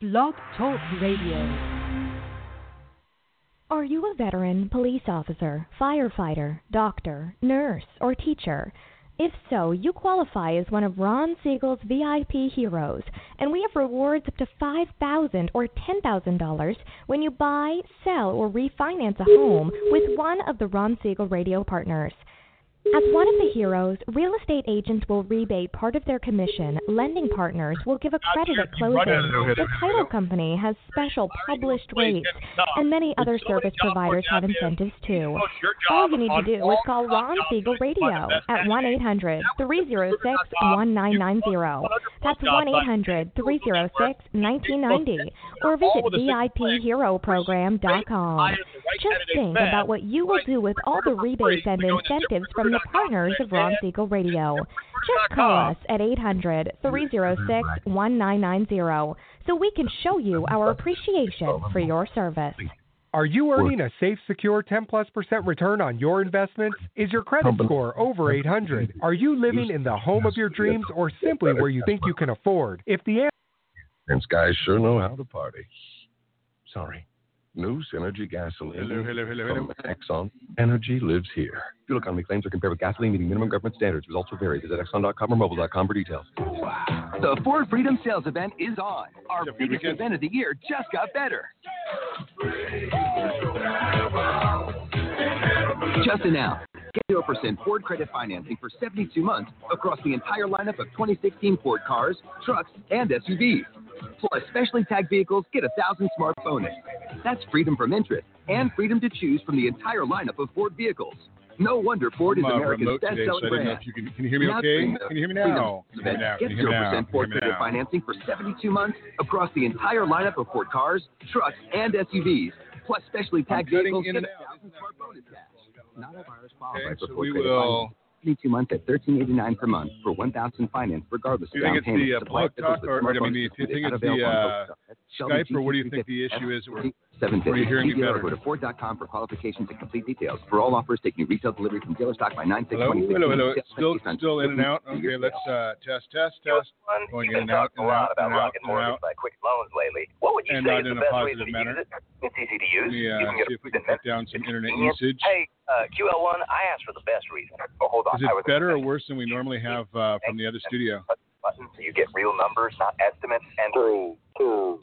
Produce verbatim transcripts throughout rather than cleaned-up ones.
Blog Talk Radio. Are you a veteran, police officer, firefighter, doctor, nurse, or teacher? If so, you qualify as one of Ron Siegel's V I P heroes, and we have rewards up to five thousand dollars or ten thousand dollars when you buy, sell, or refinance a home with one of the Ron Siegel radio partners. As one of the heroes, real estate agents will rebate part of their commission, lending partners will give a credit at closing, the title company has special published rates, and many other service providers have incentives too. All you need to do is call Ron Siegel Radio at one eight hundred, three oh six, one nine nine zero. That's one eight hundred, three oh six, one nine nine zero, or visit V I P hero program dot com. Just think about what you will do with all the rebates and incentives from the partners of Ron Siegel Radio. Just call us at eight hundred, three oh six, one nine nine zero so we can show you our appreciation for your service. Are you earning a safe, secure ten plus percent return on your investments? Is your credit score over eight hundred? Are you living in the home of your dreams or simply where you think you can afford? If the answer... These guys sure know how to party. Sorry. New Synergy gasoline hello, hello, hello, hello. from Exxon Energy lives here. Fuel economy claims are compared with gasoline meeting minimum government standards. Results will vary. Visit exxon dot com or mobile dot com for details. The Ford Freedom Sales Event is on. Our biggest event of the year just got better. Just announced. Get zero percent Ford credit financing for seventy-two months across the entire lineup of twenty sixteen Ford cars, trucks, and S U Vs. Plus, specially tagged vehicles get a thousand smart bonus. That's freedom from interest and freedom to choose from the entire lineup of Ford vehicles. No wonder Ford is I'm, uh, America's best-selling today, so brand. You can, can you hear me now okay? Can you hear me now? Can you hear me now? Get zero percent Ford credit financing for seventy-two months across the entire lineup of Ford cars, trucks, and S U Vs. Plus, specially tagged vehicles get a thousand smart bonus cash. Not all buyers qualify okay, for so Ford we credit will... financing. seventy-two months at thirteen eighty-nine per month for one thousand finance regardless do of you down think it's payment. the uh, blog talk, or, or I mean, do you think it's the uh, Skype, or what do you think the issue is? Or, or are you hearing me better? Go to Ford dot com for qualifications and complete details. For all offers, taking retail delivery from dealer stock by nine six hello, twenty sixteen. hello, hello. Still, still in and out. Okay, let's uh, test, test, test. Going in and out, and out, and out, and out. By quick loans lately. What would you and say not is in the a best way positive to manner. use it? It's easy to use. Yeah, you can get see if we can cut down some internet usage. Hey, uh, Q L one, I asked for the best reason. Oh, hold on. Is it better or worse than we normally have uh, from the other studio? Button so you get real numbers, not estimates. And three, two,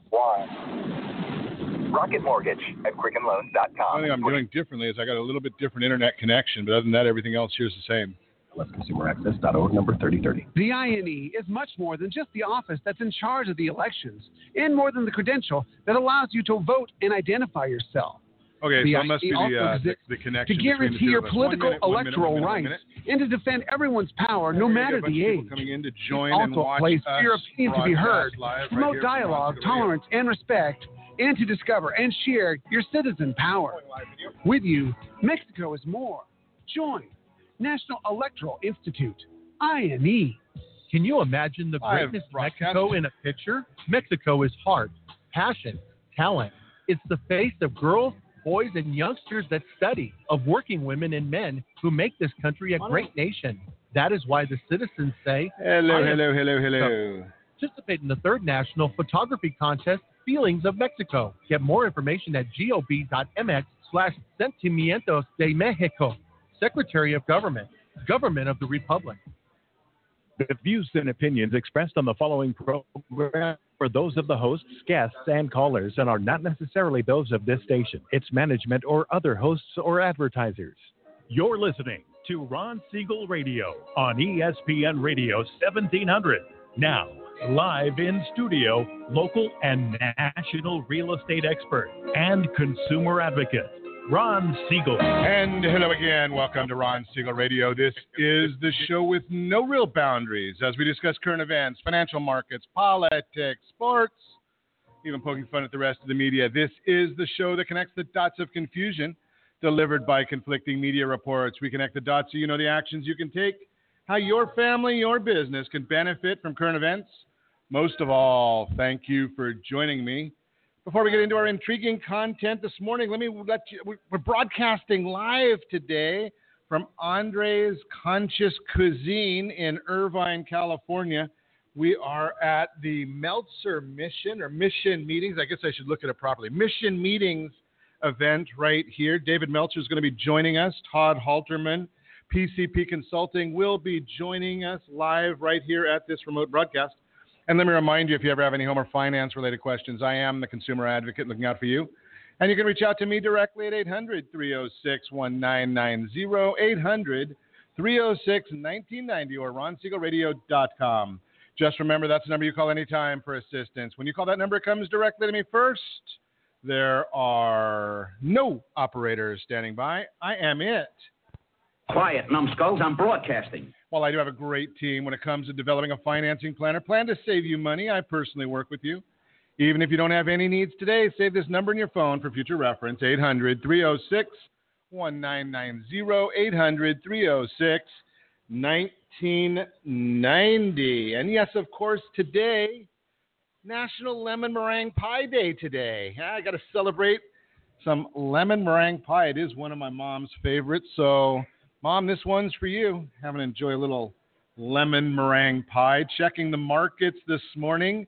one. Rocket Mortgage at quicken loans dot com. The only thing I'm doing differently is I got a little bit different internet connection, but other than that, everything else here is the same. Let's consumer access dot org, number thirty thirty. The I N E is much more than just the office that's in charge of the elections, and more than the credential that allows you to vote and identify yourself. Okay, the so it must be I N E the, uh, the, the connection to guarantee your political minute, one electoral minute, one minute, rights and to defend everyone's power no matter the age. Coming in to join it and also watch plays us for your opinion to be heard, right promote dialogue, tolerance, and respect, and to discover and share your citizen power. With you, Mexico is more. Join National Electoral Institute, I N E. Can you imagine the greatness of Mexico in a picture? Mexico is heart, passion, talent. It's the face of girls, boys, and youngsters that study, of working women and men who make this country a great nation. That is why the citizens say, hello, hello, hello, hello. Participate in the third National Photography Contest, Feelings of Mexico. Get more information at gob.mx slash Sentimientos de Mexico. Secretary of Government, Government of the Republic. The views and opinions expressed on the following program are those of the hosts, guests, and callers and are not necessarily those of this station, its management, or other hosts or advertisers. You're listening to Ron Siegel Radio on E S P N Radio seventeen hundred. Now, live in studio, local and national real estate expert and consumer advocate, Ron Siegel. And hello again. Welcome to Ron Siegel Radio. This is the show with no real boundaries as we discuss current events, financial markets, politics, sports, even poking fun at the rest of the media. This is the show that connects the dots of confusion delivered by conflicting media reports. We connect the dots so you know the actions you can take, how your family, your business can benefit from current events. Most of all, thank you for joining me. Before we get into our intriguing content this morning, let me let you, we're broadcasting live today from Andre's Conscious Cuisine in Irvine, California. We are at the Meltzer Mission or Mission Meetings. I guess I should look at it properly. Mission Meetings event right here. David Meltzer is going to be joining us. Todd Halterman, P C P Consulting, will be joining us live right here at this remote broadcast. And let me remind you, if you ever have any home or finance-related questions, I am the consumer advocate looking out for you. And you can reach out to me directly at eight hundred, three oh six, one nine nine zero, eight hundred, three oh six, one nine nine zero, or ron siegel radio dot com. Just remember, that's the number you call anytime for assistance. When you call that number, it comes directly to me first. There are no operators standing by. I am it. Quiet, numbskulls. I'm broadcasting. Well, I do have a great team when it comes to developing a financing plan or plan to save you money. I personally work with you. Even if you don't have any needs today, save this number in your phone for future reference, eight hundred, three oh six, one nine nine zero, eight hundred, three oh six, nineteen ninety. And yes, of course, today, National Lemon Meringue Pie Day today. I got to celebrate some lemon meringue pie. It is one of my mom's favorites. So, Mom, this one's for you. Have an enjoy a little lemon meringue pie. Checking the markets this morning.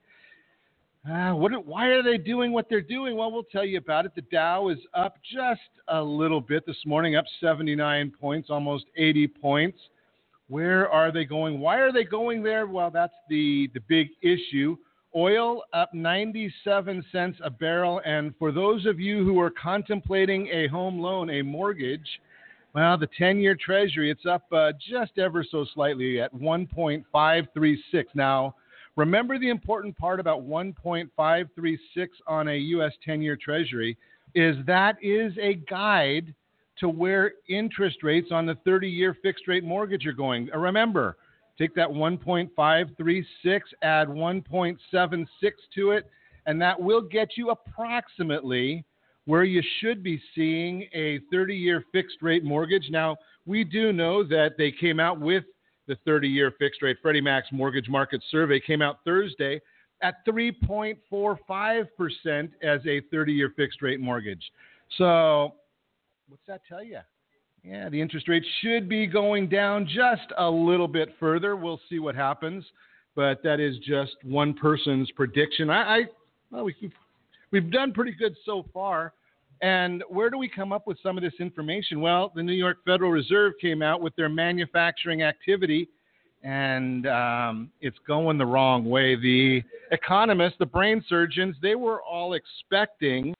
Uh, what? Why are they doing what they're doing? Well, we'll tell you about it. The Dow is up just a little bit this morning, up seventy-nine points, almost eighty points. Where are they going? Why are they going there? Well, that's the, the big issue. Oil up ninety-seven cents a barrel. And for those of you who are contemplating a home loan, a mortgage, well, the ten-year Treasury, it's up uh, just ever so slightly at one point five three six. Now, remember the important part about one point five three six on a U S ten-year Treasury is that is a guide to where interest rates on the thirty-year fixed-rate mortgage are going. Uh, remember, take that one point five three six, add one point seven six to it, and that will get you approximately where you should be seeing a thirty-year fixed-rate mortgage. Now, we do know that they came out with the thirty-year fixed-rate. Freddie Mac's Mortgage Market Survey came out Thursday at three point four five percent as a thirty-year fixed-rate mortgage. So what's that tell you? Yeah, the interest rate should be going down just a little bit further. We'll see what happens, but that is just one person's prediction. I, I well, we've, we've done pretty good so far. And where do we come up with some of this information? Well, the New York Federal Reserve came out with their manufacturing activity, and um, it's going the wrong way. The economists, the brain surgeons, they were all expecting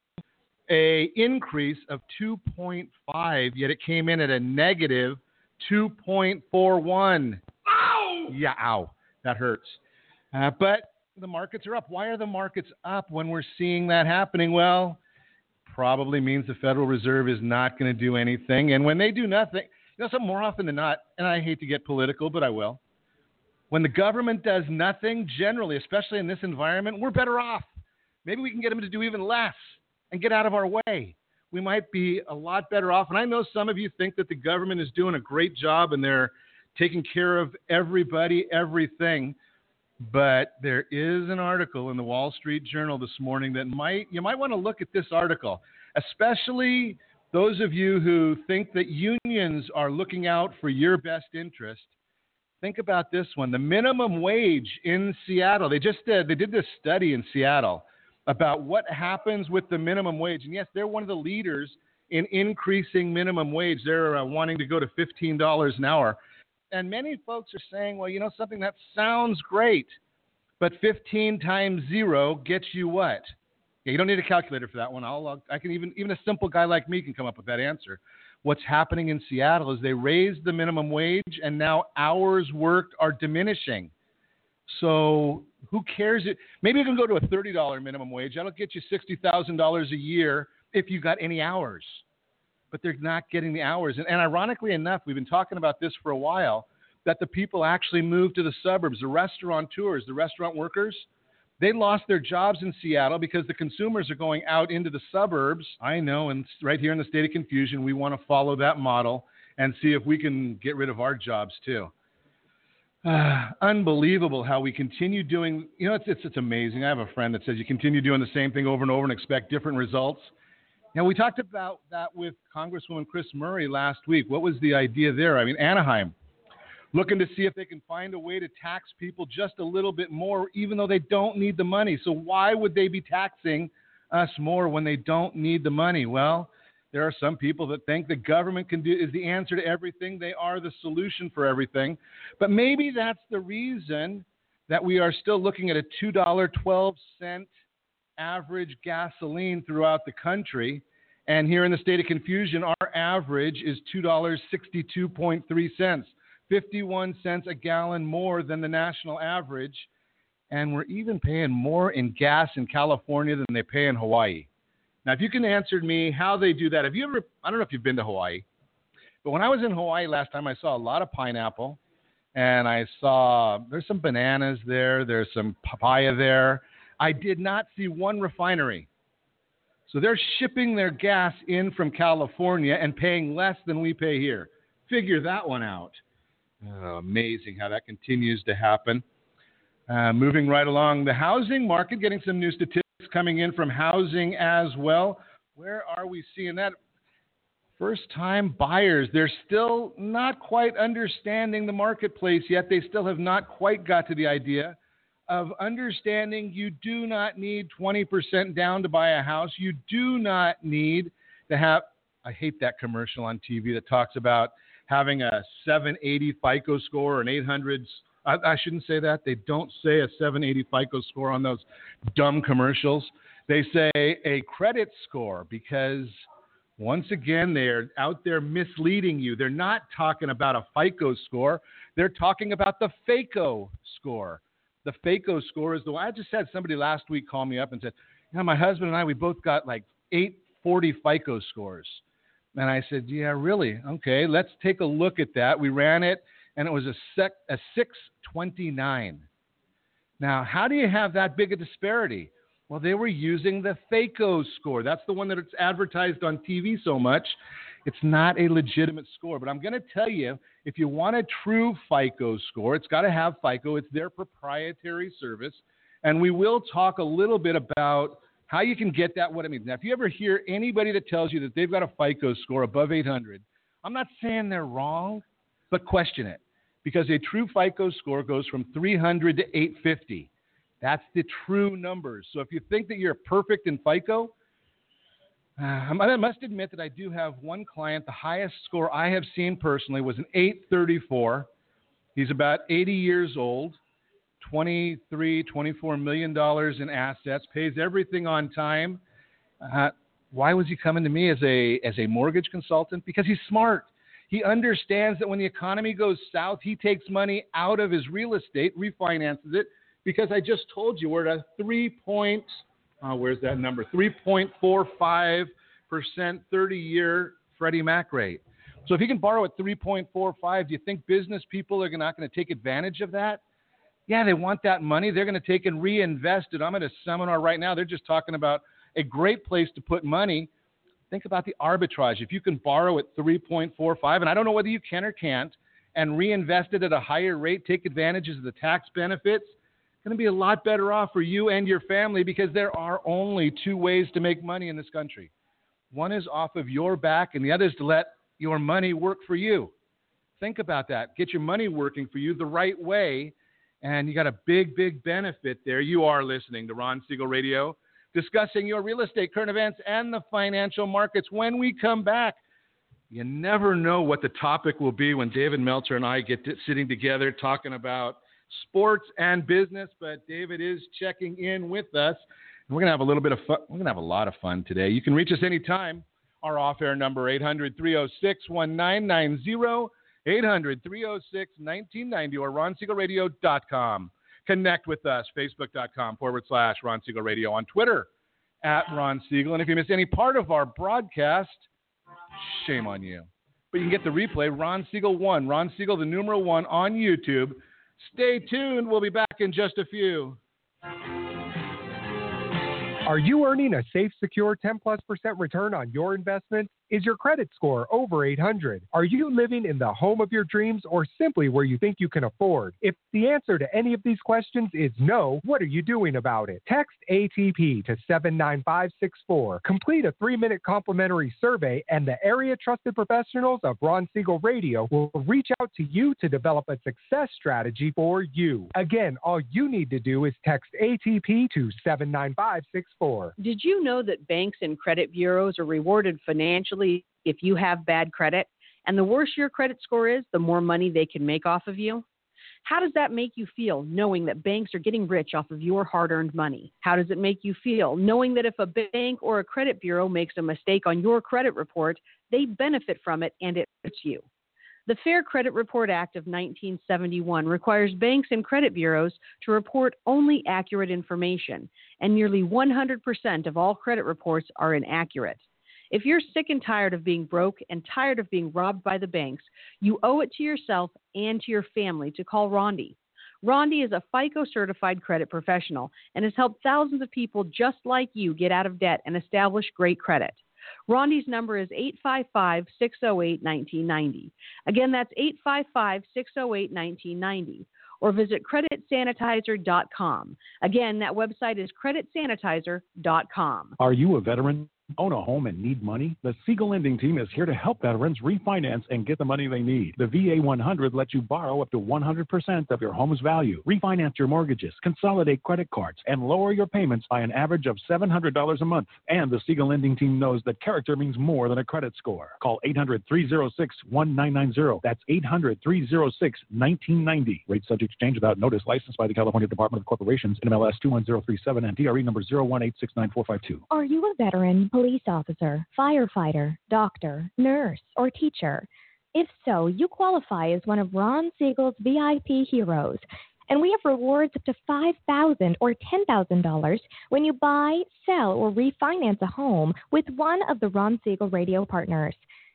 a increase of two point five, yet it came in at a negative two point four one. Ow! Yeah, ow. That hurts. Uh, but the markets are up. Why are the markets up when we're seeing that happening? Well, probably means the Federal Reserve is not going to do anything. And when they do nothing, you know, something more often than not, and I hate to get political, but I will. When the government does nothing, generally, especially in this environment, we're better off. Maybe we can get them to do even less and get out of our way. We might be a lot better off. And I know some of you think that the government is doing a great job and they're taking care of everybody, everything. But there is an article in the Wall Street Journal this morning that might you might want to look at this article, especially those of you who think that unions are looking out for your best interest. Think about this one. The minimum wage in Seattle, they just did, they did this study in Seattle about what happens with the minimum wage. And yes, they're one of the leaders in increasing minimum wage. They're uh, wanting to go to fifteen dollars an hour. And many folks are saying, well, you know, something that sounds great, but fifteen times zero gets you what? Yeah, you don't need a calculator for that one. I'll, I can even, even a simple guy like me can come up with that answer. What's happening in Seattle is they raised the minimum wage and now hours worked are diminishing. So who cares? It, maybe you can go to a thirty dollars minimum wage. That'll get you sixty thousand dollars a year if you got any hours. But they're not getting the hours. And, and ironically enough, we've been talking about this for a while, that the people actually moved to the suburbs, the restaurateurs, the restaurant workers, they lost their jobs in Seattle because the consumers are going out into the suburbs. I know, and right here in the state of confusion, we want to follow that model and see if we can get rid of our jobs too. Uh, unbelievable how we continue doing, you know, it's, it's, it's amazing. I have a friend that says you continue doing the same thing over and over and expect different results. Now, we talked about that with Congresswoman Chris Murray last week. What was the idea there? I mean, Anaheim, looking to see if they can find a way to tax people just a little bit more, even though they don't need the money. So why would they be taxing us more when they don't need the money? Well, there are some people that think the government can do is the answer to everything. They are the solution for everything. But maybe that's the reason that we are still looking at a two dollars and twelve cents average gasoline throughout the country. And here in the state of confusion, our average is two dollars and sixty-two cents, fifty-one cents a gallon more than the national average. And we're even paying more in gas in California than they pay in Hawaii. Now, if you can answer me how they do that, have you ever, I don't know if you've been to Hawaii, but when I was in Hawaii last time, I saw a lot of pineapple, and I saw there's some bananas there, there's some papaya there. I did not see one refinery. So they're shipping their gas in from California and paying less than we pay here. Figure that one out. Oh, amazing how that continues to happen. Uh, moving right along, the housing market, getting some new statistics coming in from housing as well. Where are we seeing that? First-time buyers, they're still not quite understanding the marketplace yet. They still have not quite got to the idea of understanding you do not need twenty percent down to buy a house. You do not need to have, I hate that commercial on T V that talks about having a seven eighty FICO score or an eight hundred. I, I shouldn't say that. They don't say a seven eighty FICO score on those dumb commercials. They say a credit score because, once again, they're out there misleading you. They're not talking about a FICO score. They're talking about the FACO score. The FACO score is the one. I just had somebody last week call me up and said, you know, my husband and I, we both got like eight forty FICO scores. And I said, yeah, really? Okay, let's take a look at that. We ran it, and it was a, sec, a six twenty-nine. Now, how do you have that big a disparity? Well, they were using the FACO score. That's the one that it's advertised on T V so much. It's not a legitimate score. But I'm going to tell you, if you want a true FICO score, it's got to have FICO. It's their proprietary service. And we will talk a little bit about how you can get that, what it means. Now, if you ever hear anybody that tells you that they've got a FICO score above eight hundred, I'm not saying they're wrong, but question it. Because a true FICO score goes from three hundred to eight fifty. That's the true numbers. So if you think that you're perfect in FICO, uh, I must admit that I do have one client. The highest score I have seen personally was an eight thirty-four. He's about eighty years old, twenty-three, twenty-four million dollars in assets, pays everything on time. Uh, why was he coming to me as a as a mortgage consultant? Because he's smart. He understands that when the economy goes south, he takes money out of his real estate, refinances it, because I just told you we're at a three point, oh, where's that number? three point four five percent thirty-year Freddie Mac rate. So if he can borrow at three point four five, do you think business people are not going to take advantage of that? Yeah, they want that money. They're going to take and reinvest it. I'm at a seminar right now. They're just talking about a great place to put money. Think about the arbitrage. If you can borrow at three point four five, and I don't know whether you can or can't, and reinvest it at a higher rate, take advantages of the tax benefits, it's going to be a lot better off for you and your family because there are only two ways to make money in this country. One is off of your back, and the other is to let your money work for you. Think about that. Get your money working for you the right way, and you got a big, big benefit there. You are listening to Ron Siegel Radio, discussing your real estate, current events, and the financial markets. When we come back, you never know what the topic will be when David Meltzer and I get to, sitting together talking about sports and business, but David is checking in with us. We're going to have a little bit of fun. We're going to have a lot of fun today. You can reach us anytime. Our off-air number, eight hundred, three oh six, one nine nine zero, eight hundred, three oh six, one nine nine zero, or ron siegel radio dot com. Connect with us, facebook.com forward slash Ron Siegel Radio, on Twitter at Ron Siegel. And if you missed any part of our broadcast, shame on you. But you can get the replay, Ron Siegel one, Ron Siegel, the numeral one, on YouTube. Stay tuned. We'll be back in just a few. Are you earning a safe, secure ten plus percent return on your investment? Is your credit score over eight hundred? Are you living in the home of your dreams or simply where you think you can afford? If the answer to any of these questions is no, what are you doing about it? Text A T P to seven nine five six four. Complete a three-minute complimentary survey, and the area trusted professionals of Ron Siegel Radio will reach out to you to develop a success strategy for you. Again, all you need to do is text A T P to seven nine five six four. Did you know that banks and credit bureaus are rewarded financially if you have bad credit? And the worse your credit score is, the more money they can make off of you? How does that make you feel, knowing that banks are getting rich off of your hard-earned money? How does it make you feel, knowing that if a bank or a credit bureau makes a mistake on your credit report, they benefit from it and it hurts you? The Fair Credit Report Act of nineteen seventy-one requires banks and credit bureaus to report only accurate information, and nearly one hundred percent of all credit reports are inaccurate. If you're sick and tired of being broke and tired of being robbed by the banks, you owe it to yourself and to your family to call Rondi. Rondi is a FICO-certified credit professional and has helped thousands of people just like you get out of debt and establish great credit. Rondi's number is eight five five, six oh eight, one nine nine oh. Again, that's eight five five, six oh eight, one nine nine oh. Or visit credit sanitizer dot com. Again, that website is credit sanitizer dot com. Are you a veteran? Own a home and need money? The Siegel Lending Team is here to help veterans refinance and get the money they need. The V A one hundred lets you borrow up to one hundred percent of your home's value, refinance your mortgages, consolidate credit cards, and lower your payments by an average of seven hundred dollars a month. And the Siegel Lending Team knows that character means more than a credit score. Call eight hundred, three oh six, one nine nine oh. That's eight hundred, three oh six, one nine nine oh. Rate subject to change without notice. Licensed by the California Department of Corporations, N M L S two one zero three seven and D R E number zero one eight six nine four five two. Are you a veteran, police officer, firefighter, doctor, nurse, or teacher? If so, you qualify as one of Ron Siegel's V I P heroes, and we have rewards up to five thousand dollars or ten thousand dollars when you buy, sell, or refinance a home with one of the Ron Siegel Radio partners.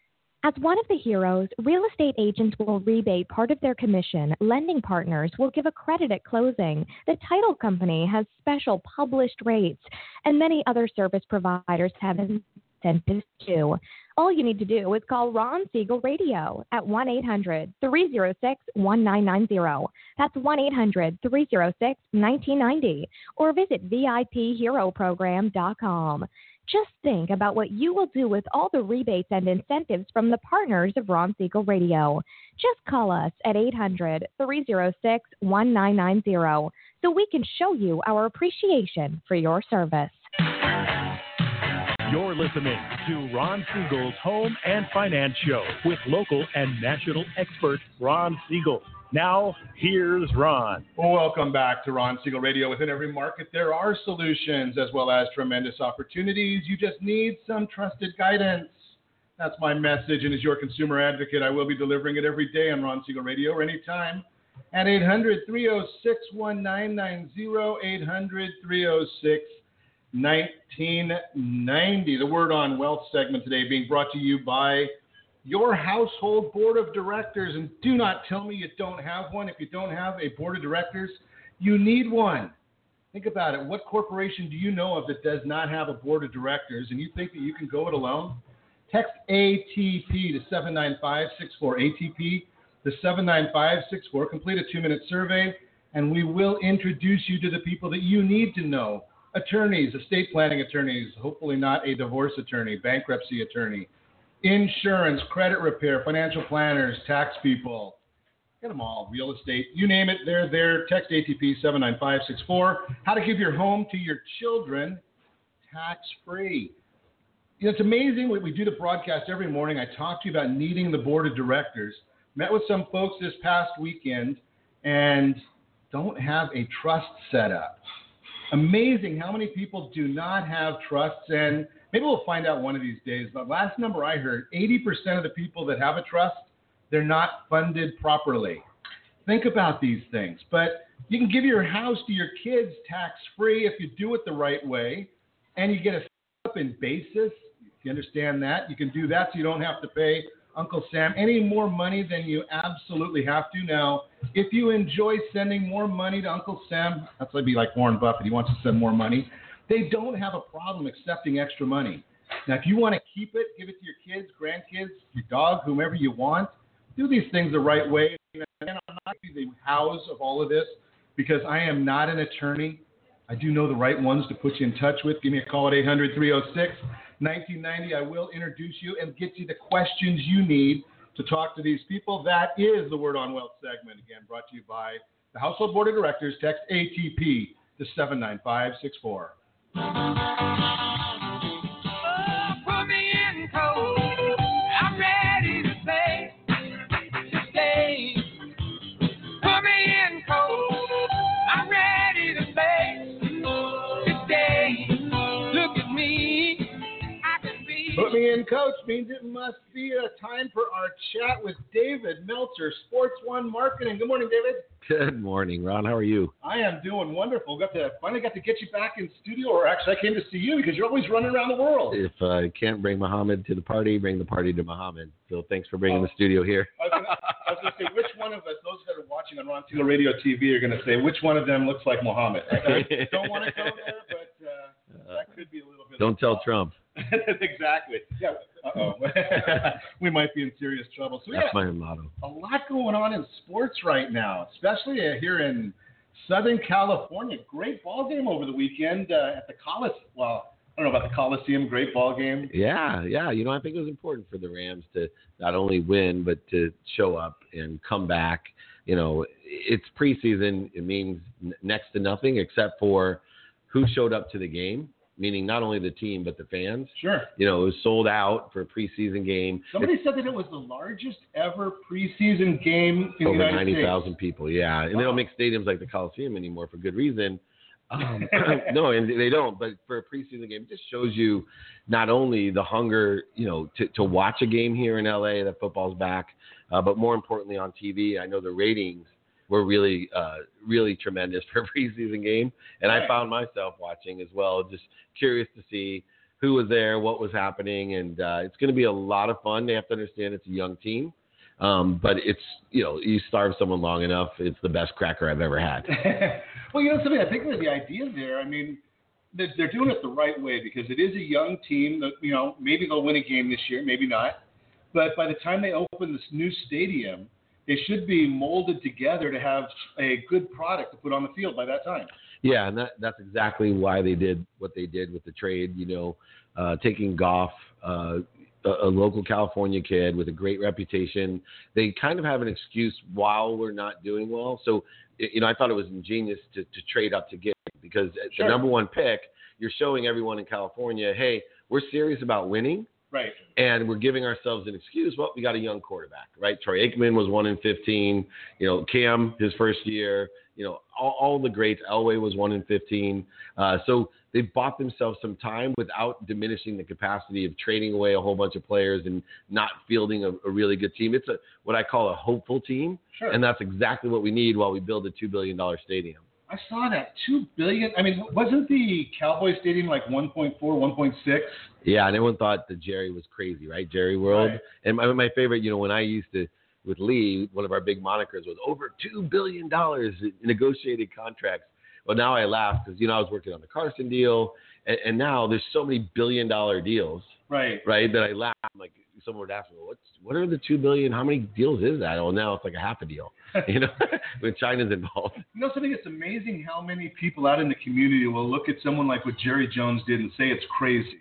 As one of the heroes, real estate agents will rebate part of their commission. Lending partners will give a credit at closing. The title company has special published rates, and many other service providers have incentives too. All you need to do is call Ron Siegel Radio at one eight hundred, three oh six, one nine nine oh. That's one eight hundred, three oh six, one nine nine oh. Or visit V I P hero program dot com. Just think about what you will do with all the rebates and incentives from the partners of Ron Siegel Radio. Just call us at eight hundred, three oh six, one nine nine oh so we can show you our appreciation for your service. You're listening to Ron Siegel's Home and Finance Show with local and national expert Ron Siegel. Now, here's Ron. Welcome back to Ron Siegel Radio. Within every market, there are solutions as well as tremendous opportunities. You just need some trusted guidance. That's my message, and as your consumer advocate, I will be delivering it every day on Ron Siegel Radio or anytime at eight hundred, three oh six, one nine nine oh, eight hundred, three oh six, nineteen ninety. The Word on Wealth segment today being brought to you by your household board of directors. And do not tell me you don't have one. If you don't have a board of directors, you need one. Think about it. What corporation do you know of that does not have a board of directors, and you think that you can go it alone? Text A T P to seven nine five six four, A T P to seven nine five six four. Complete a two-minute survey, and we will introduce you to the people that you need to know. Attorneys, estate planning attorneys, hopefully not a divorce attorney, bankruptcy attorney, insurance, credit repair, financial planners, tax people. Get them all. Real estate. You name it, they're there. Text A T P seven nine five six four. How to give your home to your children tax-free. You know, it's amazing. We, we do the broadcast every morning. I talk to you about needing the board of directors. Met with some folks this past weekend and don't have a trust set up. Amazing how many people do not have trusts, and maybe we'll find out one of these days. But last number I heard, eighty percent of the people that have a trust, they're not funded properly. Think about these things. But you can give your house to your kids tax-free if you do it the right way, and you get a up in basis. If you understand that, you can do that so you don't have to pay Uncle Sam any more money than you absolutely have to. Now, if you enjoy sending more money to Uncle Sam, that's like be like Warren Buffett. He wants to send more money. They don't have a problem accepting extra money. Now, if you want to keep it, give it to your kids, grandkids, your dog, whomever you want. Do these things the right way. And I'm not the hows of all of this because I am not an attorney. I do know the right ones to put you in touch with. Give me a call at eight hundred, three oh six, nineteen ninety. I will introduce you and get you the questions you need to talk to these people. That is the Word on Wealth segment, again, brought to you by the Household Board of Directors. Text A T P to seven nine five six four. Put me in, Coach, means it must be a time for our chat with David Meltzer, Sports One Marketing. Good morning, David. Good morning, Ron. How are you? I am doing wonderful. Got to finally got to get you back in studio, or actually I came to see you because you're always running around the world. If I can't bring Muhammad to the party, bring the party to Muhammad. So thanks for bringing oh. the studio here. I was going to say, which one of us, those that are watching on Ron Siegel Radio T V, are going to say, which one of them looks like Muhammad? I don't want to go there, but uh, that could be a little bit. Don't tell Trump. Exactly. Yeah. Uh-oh. We might be in serious trouble. So That's yeah, my motto. A lot going on in sports right now, especially uh, here in Southern California. Great ball game over the weekend uh, at the Coliseum. Well, I don't know about the Coliseum. Great ball game. Yeah, yeah. You know, I think it was important for the Rams to not only win, but to show up and come back. You know, it's preseason. It means n- next to nothing except for who showed up to the game. Meaning not only the team, but the fans. Sure. You know, it was sold out for a preseason game. Somebody it's, said that it was the largest ever preseason game in over the United ninety thousand people, yeah. And wow. They don't make stadiums like the Coliseum anymore for good reason. Um, no, and they don't. But for a preseason game, it just shows you not only the hunger, you know, to, to watch a game here in L A, that football's back, uh, but more importantly on T V. I know the ratings were really, uh, really tremendous for a preseason game. And right. I found myself watching as well, just curious to see who was there, what was happening. And uh, it's going to be a lot of fun. They have to understand it's a young team. Um, but it's, you know, you starve someone long enough, it's the best cracker I've ever had. Well, you know, something I think of the idea there, I mean, they're, they're doing it the right way because it is a young team that, you know, maybe they'll win a game this year, maybe not. But by the time they open this new stadium, they should be molded together to have a good product to put on the field by that time. Yeah, and that, that's exactly why they did what they did with the trade, you know, uh, taking Goff, uh, a, a local California kid with a great reputation. They kind of have an excuse while we're not doing well. So, you know, I thought it was ingenious to, to trade up to get him because sure. the number one pick, you're showing everyone in California, hey, we're serious about winning. Right. And we're giving ourselves an excuse. Well, we got a young quarterback, right? Troy Aikman was one in fifteen. You know, Cam, his first year. You know, all, all the greats. Elway was one in fifteen. Uh, so they bought themselves some time without diminishing the capacity of trading away a whole bunch of players and not fielding a, a really good team. It's a what I call a hopeful team. Sure. And that's exactly what we need while we build a two billion dollars stadium. I saw that two billion dollars. I mean, wasn't the Cowboy Stadium like one point four, one point six? Yeah, and everyone thought that Jerry was crazy, right? Jerry World. Right. And my, my favorite, you know, when I used to, with Lee, one of our big monikers was over two billion dollars in negotiated contracts. Well, now I laugh because, you know, I was working on the Carson deal, and, and now there's so many billion dollar deals. Right. Right, that I laugh. I'm like, someone would ask me, well, what's, what are the two billion? How many deals is that? Well, now it's like a half a deal, you know, when China's involved. You know something? It's amazing how many people out in the community will look at someone like what Jerry Jones did and say it's crazy.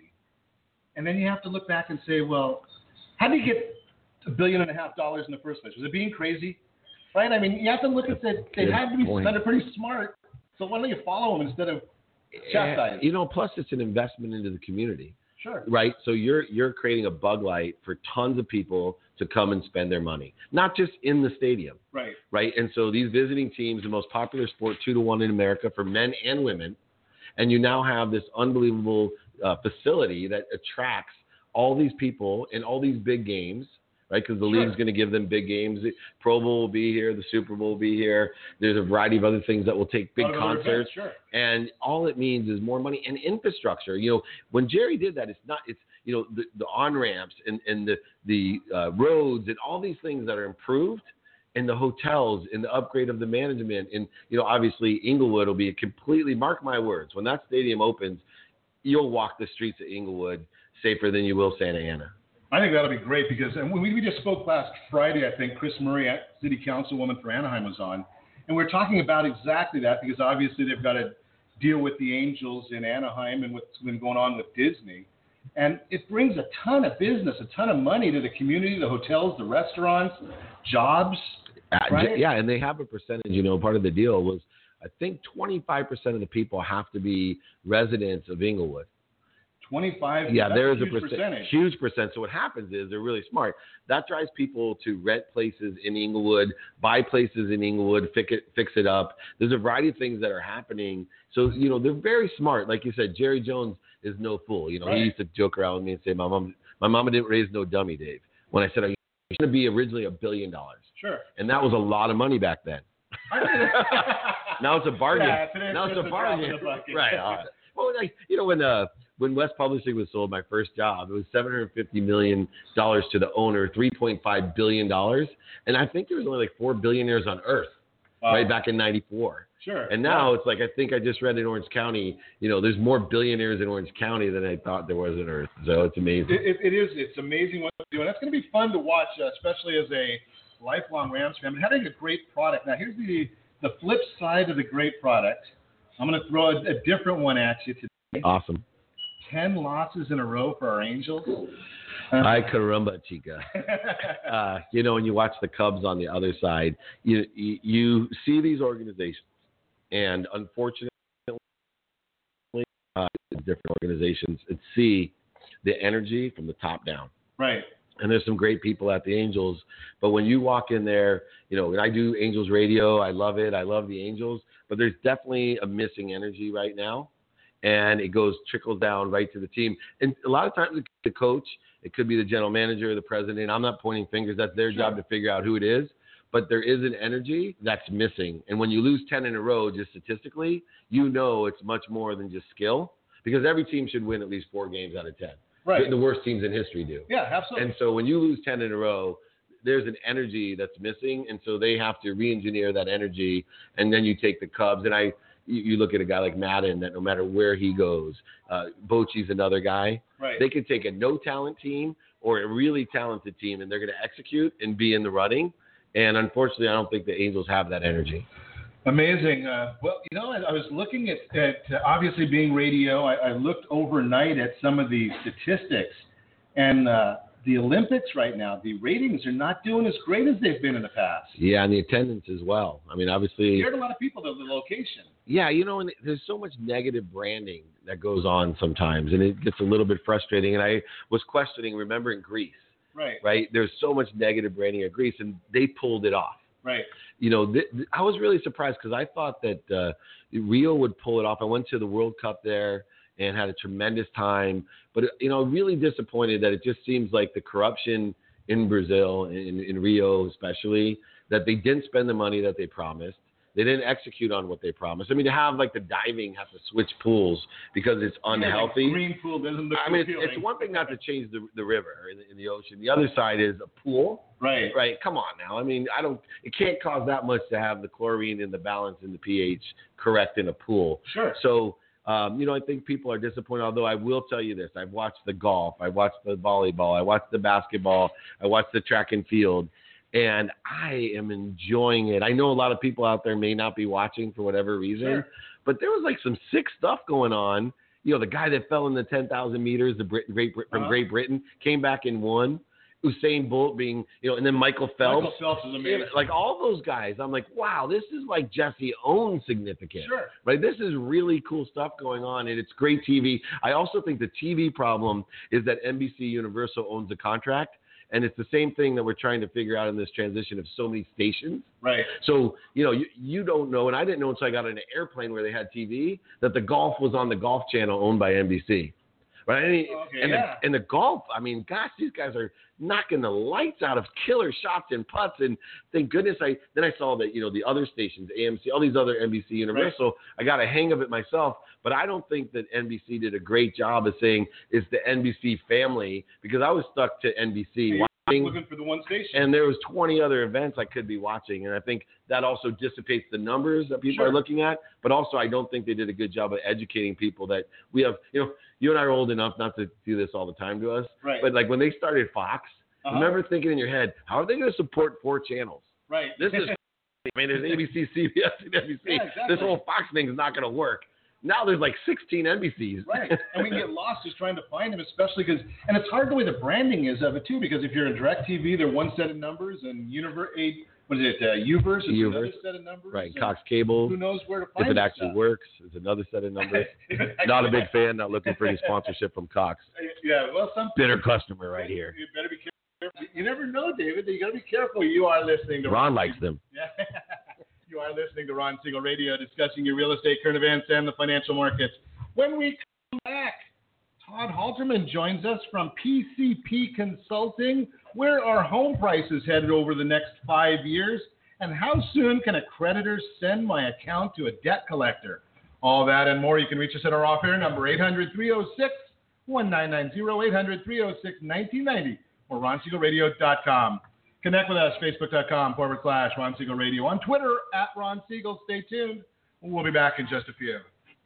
And then you have to look back and say, well, how did he get a billion and a half dollars in the first place? Was it being crazy? Right? I mean, you have to look at that. They had to be kind of pretty smart. So why don't you follow them instead of chastising? You know, plus it's an investment into the community. Sure. Right. So you're you're creating a bug light for tons of people to come and spend their money, not just in the stadium. Right. Right. And so these visiting teams, the most popular sport, two to one in America for men and women, and you now have this unbelievable uh, facility that attracts all these people in all these big games. Right, because the sure. league's going to give them big games. The Pro Bowl will be here. The Super Bowl will be here. There's a variety of other things that will take big concerts. Sure. And all it means is more money and infrastructure. You know, when Jerry did that, it's not, it's, you know, the, the on-ramps and, and the, the uh, roads and all these things that are improved, and the hotels and the upgrade of the management. And, you know, obviously Inglewood will be a completely, mark my words, when that stadium opens, you'll walk the streets of Inglewood safer than you will Santa Ana. I think that'll be great because and we, we just spoke last Friday, I think, Chris Murray, City Councilwoman for Anaheim, was on. And we're talking about exactly that because obviously they've got to deal with the Angels in Anaheim and what's been going on with Disney. And it brings a ton of business, a ton of money to the community, the hotels, the restaurants, jobs. Right? Uh, yeah, and they have a percentage. You know, part of the deal was I think twenty-five percent of the people have to be residents of Inglewood. twenty-five Yeah, there is a, huge percent, percentage. huge percent. So what happens is they're really smart. That drives people to rent places in Inglewood, buy places in Inglewood, fix it, fix it up. There's a variety of things that are happening. So, you know, they're very smart. Like you said, Jerry Jones is no fool. You know, Right. he used to joke around with me and say, my mom, my mama didn't raise no dummy, Dave. When I said, are you going to be originally a billion dollars? Sure. And that was a lot of money back then. Now it's a bargain. Yeah, today now it's it's a a drop in bargain. the bucket. Right. all right. Well, like, you know, when uh, when West Publishing was sold, my first job, it was seven hundred fifty million dollars to the owner, three point five billion dollars. And I think there was only like four billionaires on Earth, Wow. right back in ninety-four. Sure. And now Yeah. it's like, I think I just read in Orange County, you know, there's more billionaires in Orange County than I thought there was on Earth. So it's amazing. It, it, it is. It's amazing what they're doing. That's going to be fun to watch, uh, especially as a lifelong Rams fan. And having a great product. Now, here's the the flip side of the great product. I'm going to throw a, a different one at you today. Awesome. Ten losses in a row for our Angels. Ay caramba, chica. Uh, you know, when you watch the Cubs on the other side, you you, you see these organizations, and unfortunately, uh, different organizations and see the energy from the top down. Right. And there's some great people at the Angels, but when you walk in there, you know, when I do Angels radio, I love it. I love the Angels, but there's definitely a missing energy right now, and it goes trickles down right to the team. And a lot of times, it's the coach, it could be the general manager, the president. I'm not pointing fingers. That's their Sure. job to figure out who it is. But there is an energy that's missing. And when you lose ten in a row, just statistically, you know it's much more than just skill, because every team should win at least four games out of ten. Right. The, the worst teams in history do. Yeah, absolutely. And so when you lose ten in a row, there's an energy that's missing. And so they have to re-engineer that energy. And then you take the Cubs. And I, you, you look at a guy like Madden that no matter where he goes, uh, Bochy's another guy. Right. They could take a no-talent team or a really talented team, and they're going to execute and be in the running. And unfortunately, I don't think the Angels have that energy. Amazing. Uh, well, you know, I, I was looking at, at uh, obviously being radio, I, I looked overnight at some of the statistics, and uh, the Olympics right now, the ratings are not doing as great as they've been in the past. Yeah, and the attendance as well. I mean, obviously. Scared a lot of people to the location. Yeah, you know, and there's so much negative branding that goes on sometimes, and it gets a little bit frustrating. And I was questioning, remembering Greece. Right. Right? There's so much negative branding at Greece, and they pulled it off. Right. You know, th- th- I was really surprised because I thought that uh, Rio would pull it off. I went to the World Cup there and had a tremendous time. But, you know, really disappointed that it just seems like the corruption in Brazil, in, in Rio especially, that they didn't spend the money that they promised. They didn't execute on what they promised. I mean, to have like the diving have to switch pools because it's unhealthy. Yeah, like green pool doesn't look I mean, it's, appealing. it's one thing not to change the, the river in the, in the ocean. The other side is a pool. Right. Right. Come on now. I mean, I don't. It can't cost that much to have the chlorine and the balance in the pH correct in a pool. Sure. So, um, you know, I think people are disappointed. Although I will tell you this: I've watched the golf, I watched the volleyball, I watched the basketball, I watched the track and field. And I am enjoying it. I know a lot of people out there may not be watching for whatever reason, Sure. but there was like some sick stuff going on. You know, the guy that fell in the ten thousand meters, the Brit- Great Brit- from Uh-huh. Great Britain, came back and won. Usain Bolt being, you know, and then Michael Phelps. Michael Phelps is amazing. Like all those guys, I'm like, wow, this is like Jesse Owens significant. Sure. Right? This is really cool stuff going on, and it's great T V. I also think the T V problem is that N B C Universal owns the contract. And it's the same thing that we're trying to figure out in this transition of so many stations. Right. So, you know, you, you don't know, and I didn't know until I got on an airplane where they had T V, that the golf was on the Golf Channel owned by N B C. Right? And, Okay, and, yeah. the, and the golf, I mean, gosh, these guys are knocking the lights out of killer shots and putts. And thank goodness I then I saw that, you know, the other stations, A M C, all these other N B C Universal, right. I got a hang of it myself. But I don't think that N B C did a great job of saying it's the N B C family, because I was stuck to N B C. You're watching, looking for the one station. and there was twenty other events I could be watching. And I think that also dissipates the numbers that people Sure. are looking at. But also I don't think they did a good job of educating people that we have, you know, you and I are old enough not to do this all the time to us. Right. But like when they started Fox, Uh-huh. remember thinking in your head, how are they going to support four channels? Right. This is, I mean, there's A B C, C B S, and N B C. Yeah, exactly. This whole Fox thing is not going to work. Now there's like sixteen N B Cs. Right. And we can get lost just trying to find them, especially because, and it's hard the way the branding is of it too, because if you're in DirecTV, they're one set of numbers, and Univer, a, what is it, uh, Uverse is Uverse. another set of numbers. Right. and Cox Cable. Who knows where to find If it this actually stuff. works, it's another set of numbers. Not a big fan, not looking for any sponsorship from Cox. Yeah, well, some Bitter customer right here. You better be careful. You never know, David. You got to be careful. You are listening to Ron likes them. Yeah. You are listening to Ron Siegel Radio, discussing your real estate, current events, and the financial markets. When we come back, Todd Halterman joins us from P C P Consulting. Where are home prices headed over the next five years? And how soon can a creditor send my account to a debt collector? All that and more. You can reach us at our off-air number, eight hundred, three oh six, one nine nine zero, eight hundred, three oh six, nineteen ninety, or ron siegel radio dot com. Connect with us, facebook.com forward slash Ron Siegel Radio. On Twitter, at Ron Siegel. Stay tuned. We'll be back in just a few.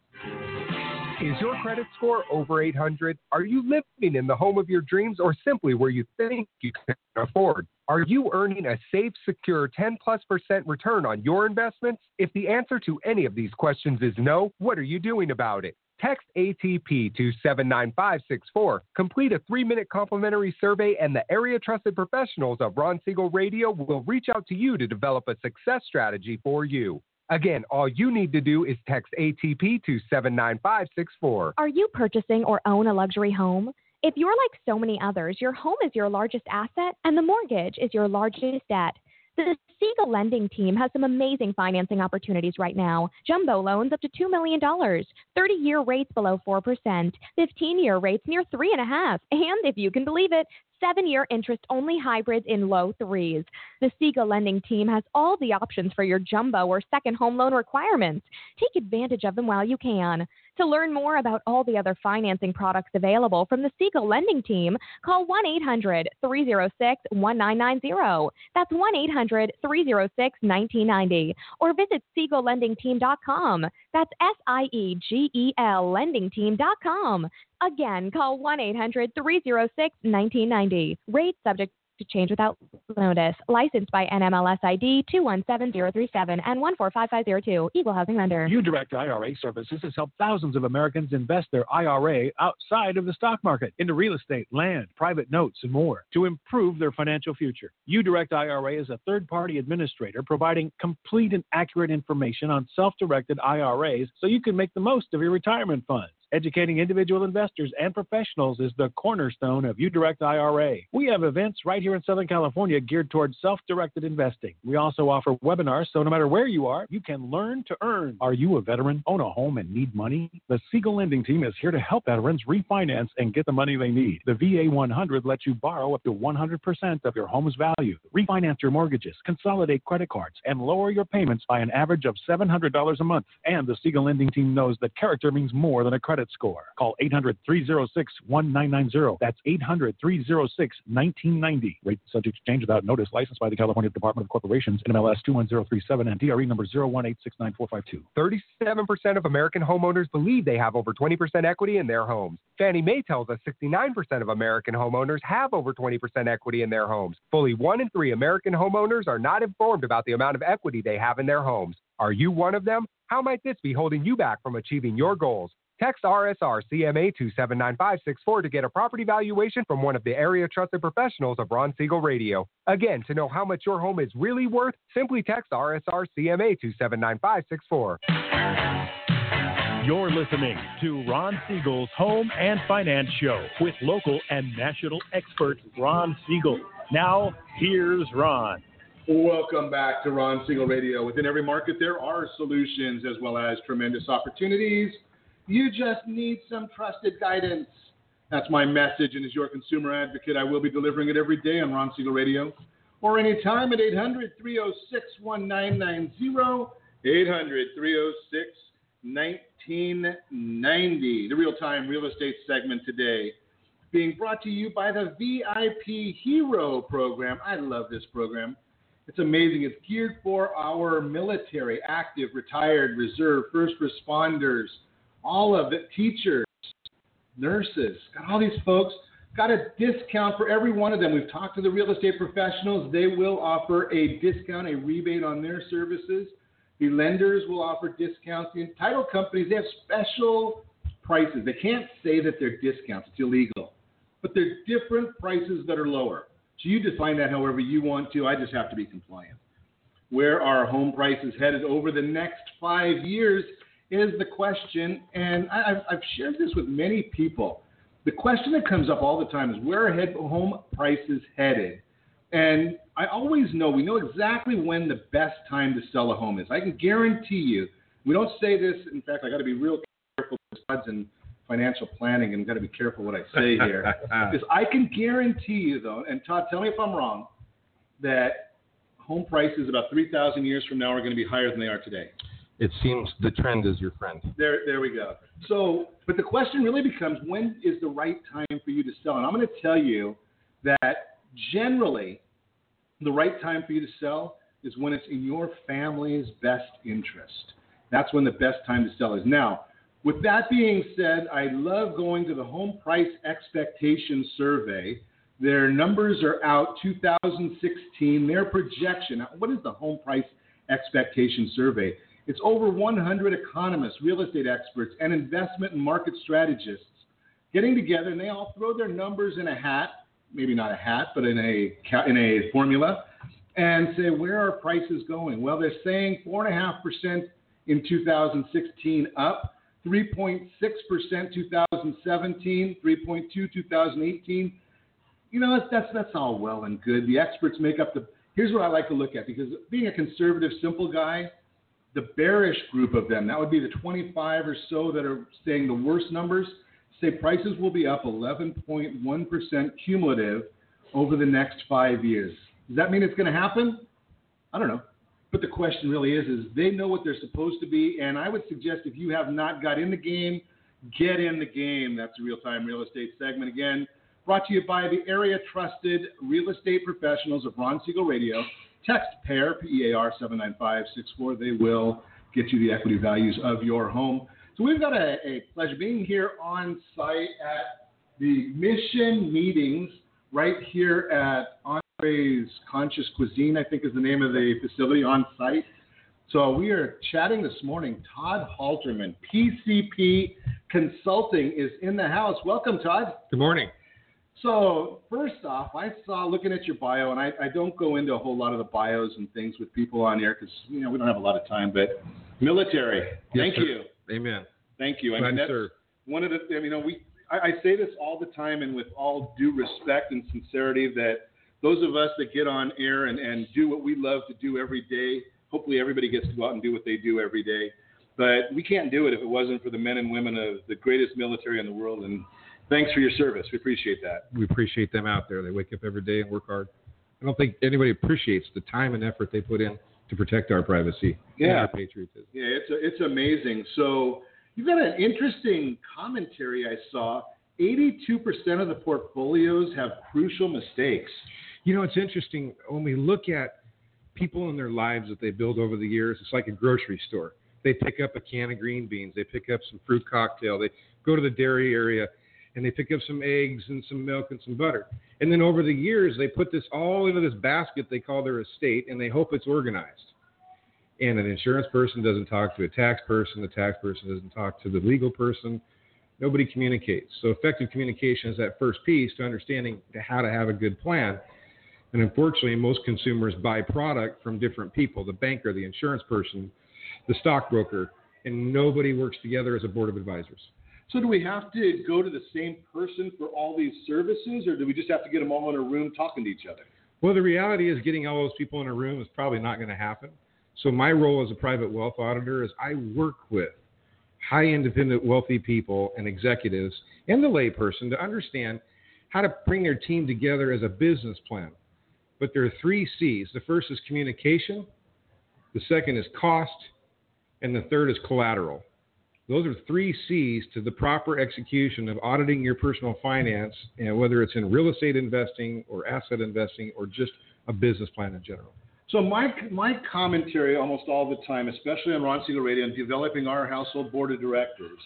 Is your credit score over eight hundred? Are you living in the home of your dreams or simply where you think you can afford? Are you earning a safe, secure ten plus percent return on your investments? If the answer to any of these questions is no, what are you doing about it? Text A T P to seven nine five six four. Complete a three-minute complimentary survey, and the area trusted professionals of Ron Siegel Radio will reach out to you to develop a success strategy for you. Again, all you need to do is text A T P to seven nine five six four. Are you purchasing or own a luxury home? If you're like so many others, your home is your largest asset and the mortgage is your largest debt. The Siegel Lending Team has some amazing financing opportunities right now. Jumbo loans up to two million dollars, thirty-year rates below four percent, fifteen-year rates near three point five percent, and if you can believe it, seven-year interest-only hybrids in low threes. The Siegel Lending Team has all the options for your jumbo or second home loan requirements. Take advantage of them while you can. To learn more about all the other financing products available from the Siegel Lending Team, call one eight hundred, three oh six, one nine nine zero. That's one eight hundred, three oh six, nineteen ninety. Or visit siegel lending team dot com. That's S I E G E L lending team dot com. Again, call one eight hundred, three oh six, nineteen ninety. Rates subject to change without notice. Licensed by N M L S I D two one seven zero three seven and one four five five zero two. Equal Housing Lender. UDirect I R A Services has helped thousands of Americans invest their I R A outside of the stock market into real estate, land, private notes, and more to improve their financial future. UDirect I R A is a third-party administrator providing complete and accurate information on self-directed I R As so you can make the most of your retirement funds. Educating individual investors and professionals is the cornerstone of UDirect I R A. We have events right here in Southern California geared towards self-directed investing. We also offer webinars, so no matter where you are, you can learn to earn. Are you a veteran, own a home, and need money? The Siegel Lending Team is here to help veterans refinance and get the money they need. The V A one hundred lets you borrow up to one hundred percent of your home's value, refinance your mortgages, consolidate credit cards, and lower your payments by an average of seven hundred dollars a month. And the Siegel Lending Team knows that character means more than a credit score. Call eight hundred, three oh six, one nine nine zero. That's eight hundred, three oh six, nineteen ninety. Rate subject to change without notice. Licensed by the California Department of Corporations, N M L S two one zero three seven and D R E number zero one eight six nine four five two. thirty-seven percent of American homeowners believe they have over twenty percent equity in their homes. Fannie Mae tells us sixty-nine percent of American homeowners have over twenty percent equity in their homes. Fully one in three American homeowners are not informed about the amount of equity they have in their homes. Are you one of them? How might this be holding you back from achieving your goals? Text R S R C M A to seven nine five six four to get a property valuation from one of the area trusted professionals of Ron Siegel Radio. Again, to know how much your home is really worth, simply text R S R C M A to seven nine five six four. You're listening to Ron Siegel's Home and Finance Show with local and national expert Ron Siegel. Now, here's Ron. Welcome back to Ron Siegel Radio. Within every market, there are solutions as well as tremendous opportunities. You just need some trusted guidance. That's my message, and as your consumer advocate, I will be delivering it every day on Ron Siegel Radio or anytime at eight hundred, three oh six, one nine nine zero, eight hundred, three oh six, nineteen ninety. The real-time real estate segment today being brought to you by the V I P Hero program. I love this program. It's amazing. It's geared for our military, active, retired, reserve, first responders, all of it, teachers, nurses, got all these folks, got a discount for every one of them. We've talked to the real estate professionals. They will offer a discount, a rebate on their services. The lenders will offer discounts. The title companies, they have special prices. They can't say that they're discounts. It's illegal. But they're different prices that are lower. So you define that however you want to. I just have to be compliant. Where are home prices headed over the next five years is the question. And I've, I've shared this with many people. The question that comes up all the time is, where are home prices headed? And I always know, we know exactly when the best time to sell a home is. I can guarantee you, we don't say this, in fact, I got to be real careful with odds and financial planning, and got to be careful what I say here. Because I can guarantee you, though, and Todd, tell me if I'm wrong, that home prices about three thousand years from now are going to be higher than they are today. It seems the trend is your friend. There, there we go. So, but the question really becomes, when is the right time for you to sell? And I'm going to tell you that generally, the right time for you to sell is when it's in your family's best interest. That's when the best time to sell is. Now, with that being said, I love going to the Home Price Expectation Survey. Their numbers are out two thousand sixteen. Their projection. Now, what is the Home Price Expectation Survey? It's over one hundred economists, real estate experts, and investment and market strategists getting together, and they all throw their numbers in a hat, maybe not a hat, but in a in a formula, and say, where are prices going? Well, they're saying four point five percent in two thousand sixteen up, three point six percent two thousand seventeen, three point two two thousand eighteen. You know, that's, that's, that's all well and good. The experts make up the – here's what I like to look at, because being a conservative, simple guy, the bearish group of them, that would be the twenty-five or so that are saying the worst numbers, say prices will be up eleven point one percent cumulative over the next five years. Does that mean it's going to happen? I don't know. But the question really is, is they know what they're supposed to be, and I would suggest if you have not got in the game, get in the game. That's the Real-Time Real Estate segment again. Brought to you by the area-trusted real estate professionals of Ron Siegel Radio. Text PAIR, P E A R, seven nine five six four. They will get you the equity values of your home. So we've got a, a pleasure being here on site at the Mission Meetings right here at Andre's Conscious Cuisine, I think is the name of the facility on site. So we are chatting this morning. Todd Halterman, P C P Consulting, is in the house. Welcome, Todd. Good morning. So first off, I saw, looking at your bio, and I, I don't go into a whole lot of the bios and things with people on here because, you know, we don't have a lot of time, but military. Yes, Thank sir. you. Amen. Thank you. I Glad mean, that's sir. one of the, I mean, you know, we, I, I say this all the time, and with all due respect and sincerity, that those of us that get on air and, and do what we love to do every day, hopefully everybody gets to go out and do what they do every day. But we can't do it if it wasn't for the men and women of the greatest military in the world. And thanks for your service. We appreciate that. We appreciate them out there. They wake up every day and work hard. I don't think anybody appreciates the time and effort they put in to protect our privacy Yeah. and our patriotism. Yeah, it's a, it's amazing. So you've got an interesting commentary I saw. eighty-two percent of the portfolios have crucial mistakes. You know, it's interesting when we look at people in their lives that they build over the years. It's like a grocery store. They pick up a can of green beans. They pick up some fruit cocktail. They go to the dairy area, and they pick up some eggs and some milk and some butter. And then over the years, they put this all into this basket they call their estate, and they hope it's organized. And an insurance person doesn't talk to a tax person. The tax person doesn't talk to the legal person. Nobody communicates. So effective communication is that first piece to understanding how to have a good plan. And unfortunately, most consumers buy product from different people, the banker, the insurance person, the stockbroker, and nobody works together as a board of advisors. So do we have to go to the same person for all these services, or do we just have to get them all in a room talking to each other? Well, the reality is getting all those people in a room is probably not going to happen. So my role as a private wealth auditor is I work with high independent wealthy people and executives and the layperson to understand how to bring their team together as a business plan. But there are three C's. The first is communication. The second is cost. And the third is collateral. Those are three C's to the proper execution of auditing your personal finance, and whether it's in real estate investing or asset investing or just a business plan in general. So my my commentary almost all the time, especially on Ron Siegel Radio and developing our household board of directors,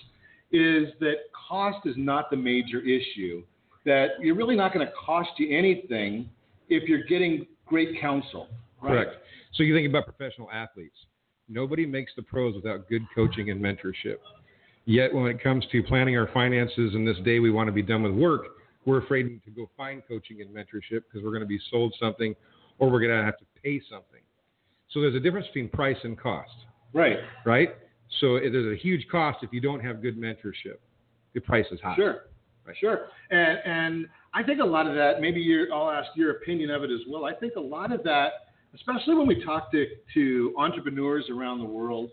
is that cost is not the major issue, that you're really not going to cost you anything if you're getting great counsel. Right? Correct. So you think about professional athletes. Nobody makes the pros without good coaching and mentorship. Yet when it comes to planning our finances and this day we want to be done with work, we're afraid to go find coaching and mentorship because we're going to be sold something or we're going to have to pay something. So there's a difference between price and cost. Right. Right? So there's a huge cost if you don't have good mentorship. The price is high. Sure. Right. Sure. And, and I think a lot of that, maybe you're, I'll ask your opinion of it as well. I think a lot of that, especially when we talk to, to entrepreneurs around the world,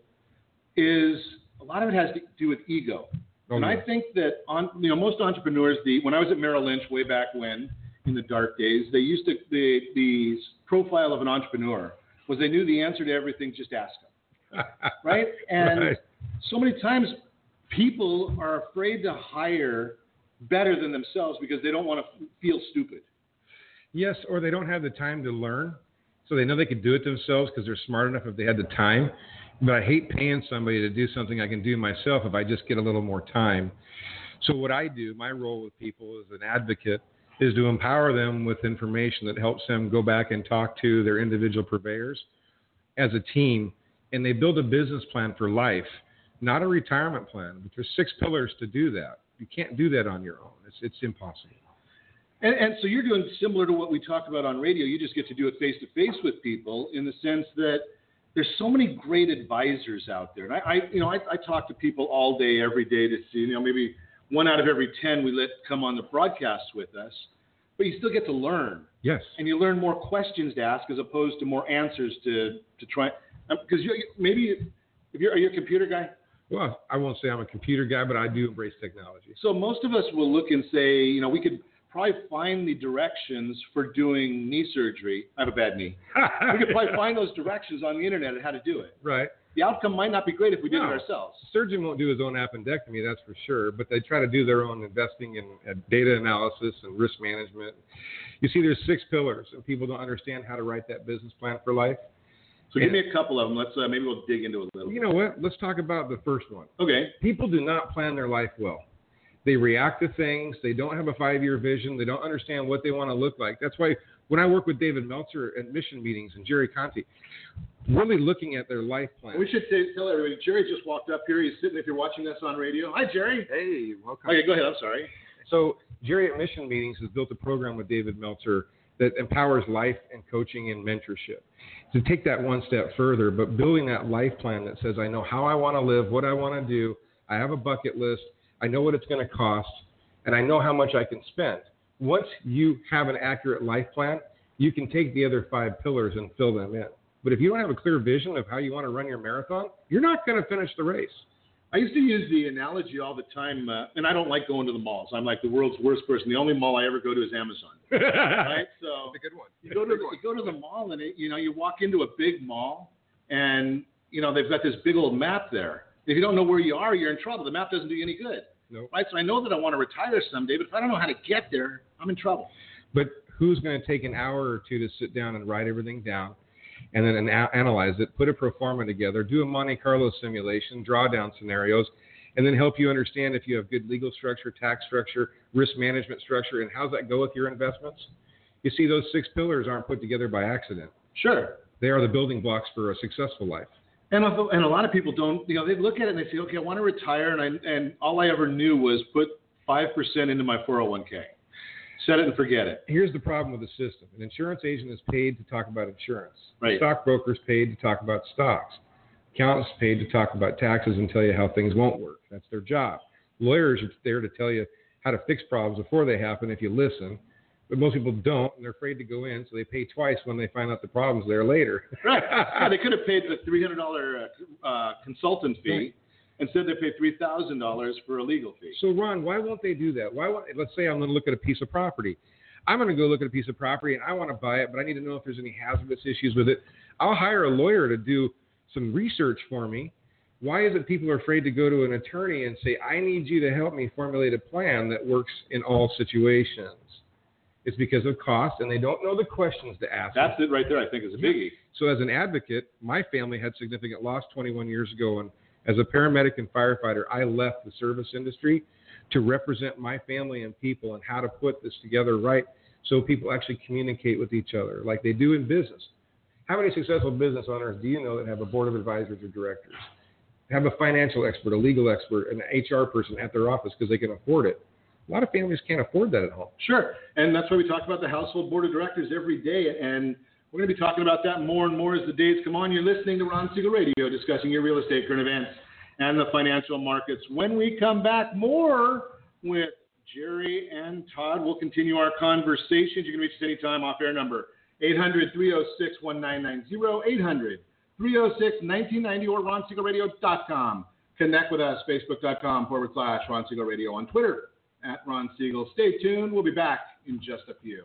is a lot of it has to do with ego. Oh, and yeah. I think that on, you know, most entrepreneurs, the when I was at Merrill Lynch way back when, in the dark days, they used to, the, the profile of an entrepreneur was they knew the answer to everything, just ask them. Right? And right. so many times people are afraid to hire better than themselves because they don't want to feel stupid. Yes, or they don't have the time to learn. So they know they could do it themselves because they're smart enough if they had the time. But I hate paying somebody to do something I can do myself if I just get a little more time. So what I do, my role with people as an advocate, is to empower them with information that helps them go back and talk to their individual purveyors as a team. And they build a business plan for life, not a retirement plan. But there's six pillars to do that. You can't do that on your own. It's, it's impossible. And, and so you're doing similar to what we talk about on radio. You just get to do it face-to-face with people in the sense that there's so many great advisors out there. And I, I you know, I, I talk to people all day, every day to see, you know, maybe one out of every ten we let come on the broadcast with us. But you still get to learn. Yes. And you learn more questions to ask as opposed to more answers to, to try. Because um, maybe, if you're, are you a computer guy? Well, I won't say I'm a computer guy, but I do embrace technology. So most of us will look and say, you know, we could probably find the directions for doing knee surgery. I have a bad knee. We could probably find those directions on the internet on how to do it. Right. The outcome might not be great if we did no. it ourselves. The surgeon won't do his own appendectomy, that's for sure, but they try to do their own investing in uh, data analysis and risk management. You see, there's six pillars, and people don't understand how to write that business plan for life. So and, give me a couple of them. Let's uh, maybe we'll dig into it a little. You know what? Let's talk about the first one. Okay. People do not plan their life well. They react to things. They don't have a five-year vision. They don't understand what they want to look like. That's why when I work with David Meltzer at mission meetings and Jerry Conte, really looking at their life plan. We should t- tell everybody, Jerry just walked up here. He's sitting, if you're watching this on radio. Hi, Jerry. Hey, welcome. Okay, go ahead. I'm sorry. So Jerry at Mission Meetings has built a program with David Meltzer that empowers life and coaching and mentorship. To take that one step further, but building that life plan that says, I know how I want to live, what I want to do. I have a bucket list. I know what it's going to cost, and I know how much I can spend. Once you have an accurate life plan, you can take the other five pillars and fill them in. But if you don't have a clear vision of how you want to run your marathon, you're not going to finish the race. I used to use the analogy all the time, uh, and I don't like going to the malls. I'm like the world's worst person. The only mall I ever go to is Amazon. Right? So That's a good one. You go to you go to the mall, and it, you know you walk into a big mall, and you know they've got this big old map there. If you don't know where you are, you're in trouble. The map doesn't do you any good. Nope. Right? So I know that I want to retire someday, but if I don't know how to get there, I'm in trouble. But who's going to take an hour or two to sit down and write everything down and then an- analyze it, put a pro forma together, do a Monte Carlo simulation, draw down scenarios, and then help you understand if you have good legal structure, tax structure, risk management structure, and how's that go with your investments? You see, those six pillars aren't put together by accident. Sure. They are the building blocks for a successful life. And and a lot of people don't, you know, they look at it and they say, okay, I want to retire, and I, and all I ever knew was put five percent into my four oh one k. Set it and forget it. Here's the problem with the system. An insurance agent is paid to talk about insurance. Right. Stockbrokers paid to talk about stocks. Accountants paid to talk about taxes and tell you how things won't work. That's their job. Lawyers are there to tell you how to fix problems before they happen if you listen. But most people don't, and they're afraid to go in, so they pay twice when they find out the problem's there later. Right. Yeah, they could have paid the three hundred dollars uh, uh, consultant fee. Right. Instead, they pay three thousand dollars for a legal fee. So, Ron, why won't they do that? Why? Won't, let's say I'm going to look at a piece of property. I'm going to go look at a piece of property, and I want to buy it, but I need to know if there's any hazardous issues with it. I'll hire a lawyer to do some research for me. Why is it people are afraid to go to an attorney and say, I need you to help me formulate a plan that works in all situations? It's because of cost, and they don't know the questions to ask. That's it right there, I think, is a biggie. So as an advocate, my family had significant loss twenty-one years ago, and As a paramedic and firefighter, I left the service industry to represent my family and people and how to put this together right so people actually communicate with each other like they do in business. How many successful business owners do you know that have a board of advisors or directors, have a financial expert, a legal expert, an H R person at their office because they can afford it? A lot of families can't afford that at home. Sure, and that's why we talk about the household board of directors every day, and we're going to be talking about that more and more as the days come on. You're listening to Ron Siegel Radio, discussing your real estate, current events, and the financial markets. When we come back, more with Jerry and Todd. We'll continue our conversations. You can reach us anytime, off-air number, eight hundred, three oh six, nineteen ninety, eight hundred, three oh six, nineteen ninety, or ron siegel radio dot com. Connect with us, facebook.com forward slash Ron Siegel Radio, on Twitter at Ron Siegel. Stay tuned. We'll be back in just a few.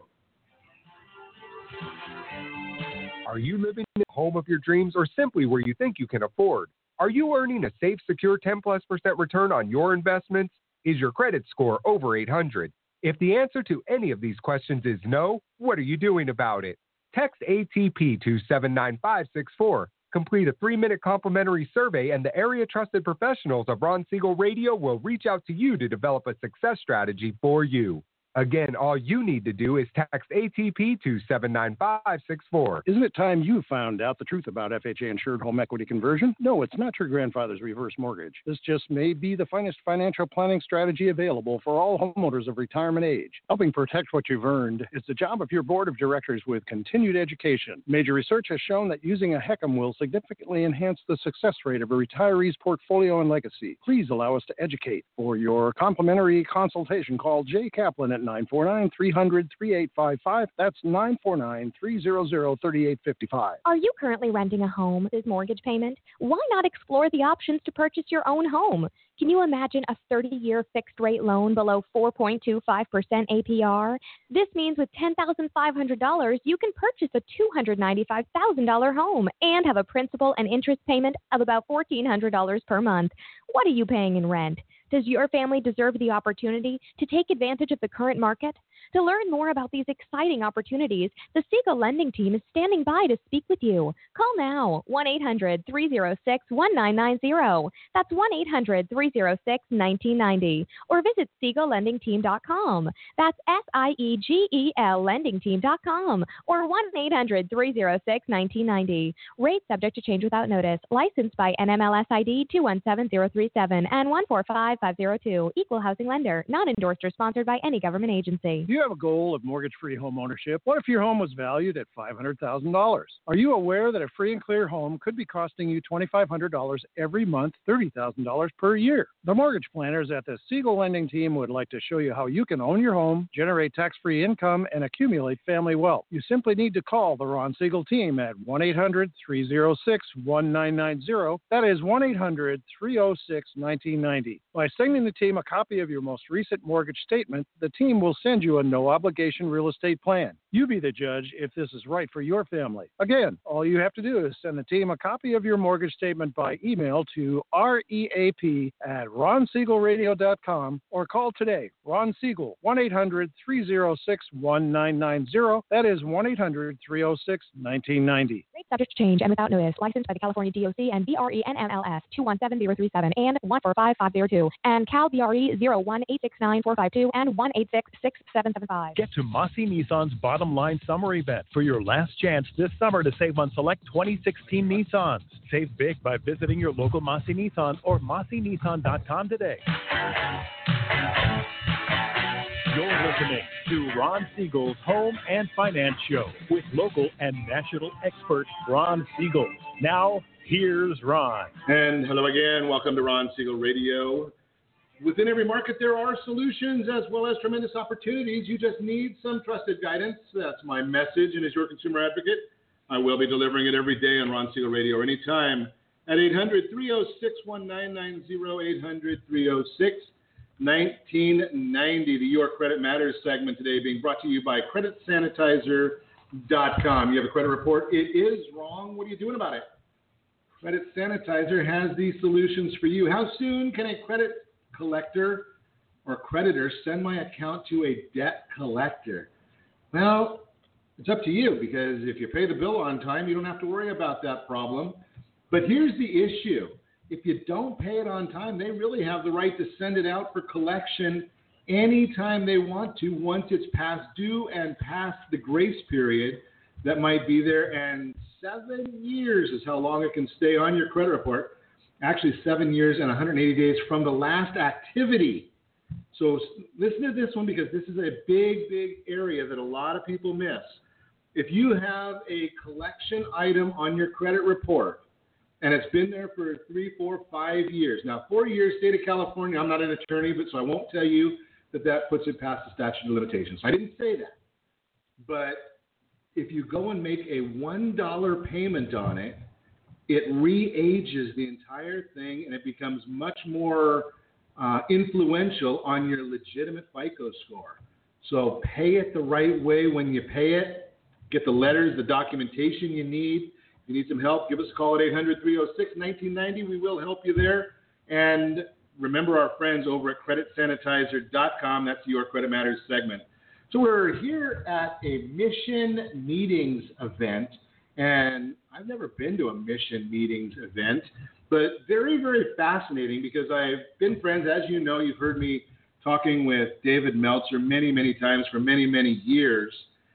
Are you living in the home of your dreams or simply where you think you can afford? Are you earning a safe, secure ten plus percent return on your investments? Is your credit score over eight hundred? If the answer to any of these questions is no, what are you doing about it? Text A T P to seven nine five six four. Complete a three-minute complimentary survey, and the area-trusted professionals of Ron Siegel Radio will reach out to you to develop a success strategy for you. Again, all you need to do is text A T P to seven nine five six four. Isn't it time you found out the truth about F H A insured home equity conversion? No, it's not your grandfather's reverse mortgage. This just may be the finest financial planning strategy available for all homeowners of retirement age. Helping protect what you've earned is the job of your board of directors with continued education. Major research has shown that using a HECM will significantly enhance the success rate of a retiree's portfolio and legacy. Please allow us to educate. For your complimentary consultation, call Jay Kaplan at nine four nine, three hundred, thirty-eight fifty-five. That's nine four nine, three hundred, thirty-eight fifty-five. Are you currently renting a home with mortgage payment? Why not explore the options to purchase your own home? Can you imagine a thirty-year fixed-rate loan below four point two five percent A P R? This means with ten thousand five hundred dollars, you can purchase a two hundred ninety-five thousand dollars home and have a principal and interest payment of about fourteen hundred dollars per month. What are you paying in rent? Does your family deserve the opportunity to take advantage of the current market? To learn more about these exciting opportunities, the Siegel Lending Team is standing by to speak with you. Call now, one eight hundred, three oh six, one nine nine zero. That's one eight hundred, three oh six, nineteen ninety. Or visit siegel lending team dot com. That's S I E G E L lending team dot com. Or one eight hundred, three oh six, nineteen ninety. Rates subject to change without notice. Licensed by N M L S I D two one seven zero three seven and one four five five zero two. Equal housing lender. Not endorsed or sponsored by any government agency. Do you have a goal of mortgage-free home ownership? What if your home was valued at five hundred thousand dollars? Are you aware that a free and clear home could be costing you two thousand five hundred dollars every month, thirty thousand dollars per year? The mortgage planners at the Siegel Lending Team would like to show you how you can own your home, generate tax-free income, and accumulate family wealth. You simply need to call the Ron Siegel Team at one eight hundred, three oh six, one nine nine zero. That is one eight hundred, three oh six, nineteen ninety. By sending the team a copy of your most recent mortgage statement, the team will send you a no-obligation real estate plan. You be the judge if this is right for your family. Again, all you have to do is send the team a copy of your mortgage statement by email to reap at ron siegel radio dot com or call today. Ron Siegel, one eight hundred, three oh six, one nine nine zero. That is one eight hundred, three oh six, nineteen ninety. Rates subject to change and without notice. Licensed by the California D O C and B R E N M L S two one seven zero three seven and one four five five zero two and Cal B R E zero one eight six nine four five two and one eight six six seven seven five. Get to Mossy Nissan's Bottom Line Summer Event for your last chance this summer to save on select twenty sixteen Nissans. Save big by visiting your local Mossy Nissan or mossy nissan dot com today. You're listening to Ron Siegel's Home and Finance Show with local and national expert Ron Siegel. Now, here's Ron. And hello again. Welcome to Ron Siegel Radio. Within every market, there are solutions as well as tremendous opportunities. You just need some trusted guidance. That's my message. And as your consumer advocate, I will be delivering it every day on Ron Siegel Radio or anytime at eight hundred, three oh six, one nine nine zero, eight hundred, three oh six, nineteen ninety. The Your Credit Matters segment today being brought to you by credit sanitizer dot com. You have a credit report. It is wrong. What are you doing about it? Credit Sanitizer has these solutions for you. How soon can a credit collector or creditor send my account to a debt collector? Well, it's up to you, because if you pay the bill on time, you don't have to worry about that problem. But here's the issue. if you don't pay it on time, they really have the right to send it out for collection anytime they want to once it's past due and past the grace period that might be there. And seven years is how long it can stay on your credit report. Actually, seven years and one hundred eighty days from the last activity. So listen to this one because this is a big, big area that a lot of people miss. If you have a collection item on your credit report and it's been there for three, four, five years. Now, four years, state of California, I'm not an attorney, but so I won't tell you that that puts it past the statute of limitations. I didn't say that. But if you go and make a one dollar payment on it, it re-ages the entire thing and it becomes much more uh, influential on your legitimate FICO score. So pay it the right way when you pay it. Get the letters, the documentation you need. If you need some help, give us a call at eight hundred, three oh six, nineteen ninety. We will help you there. And remember our friends over at credit sanitizer dot com. That's your Credit Matters segment. So we're here at a Mission Meetings event. And I've never been to a Mission Meetings event, but very, very fascinating because I've been friends, as you know, you've heard me talking with David Meltzer many, many times for many, many years,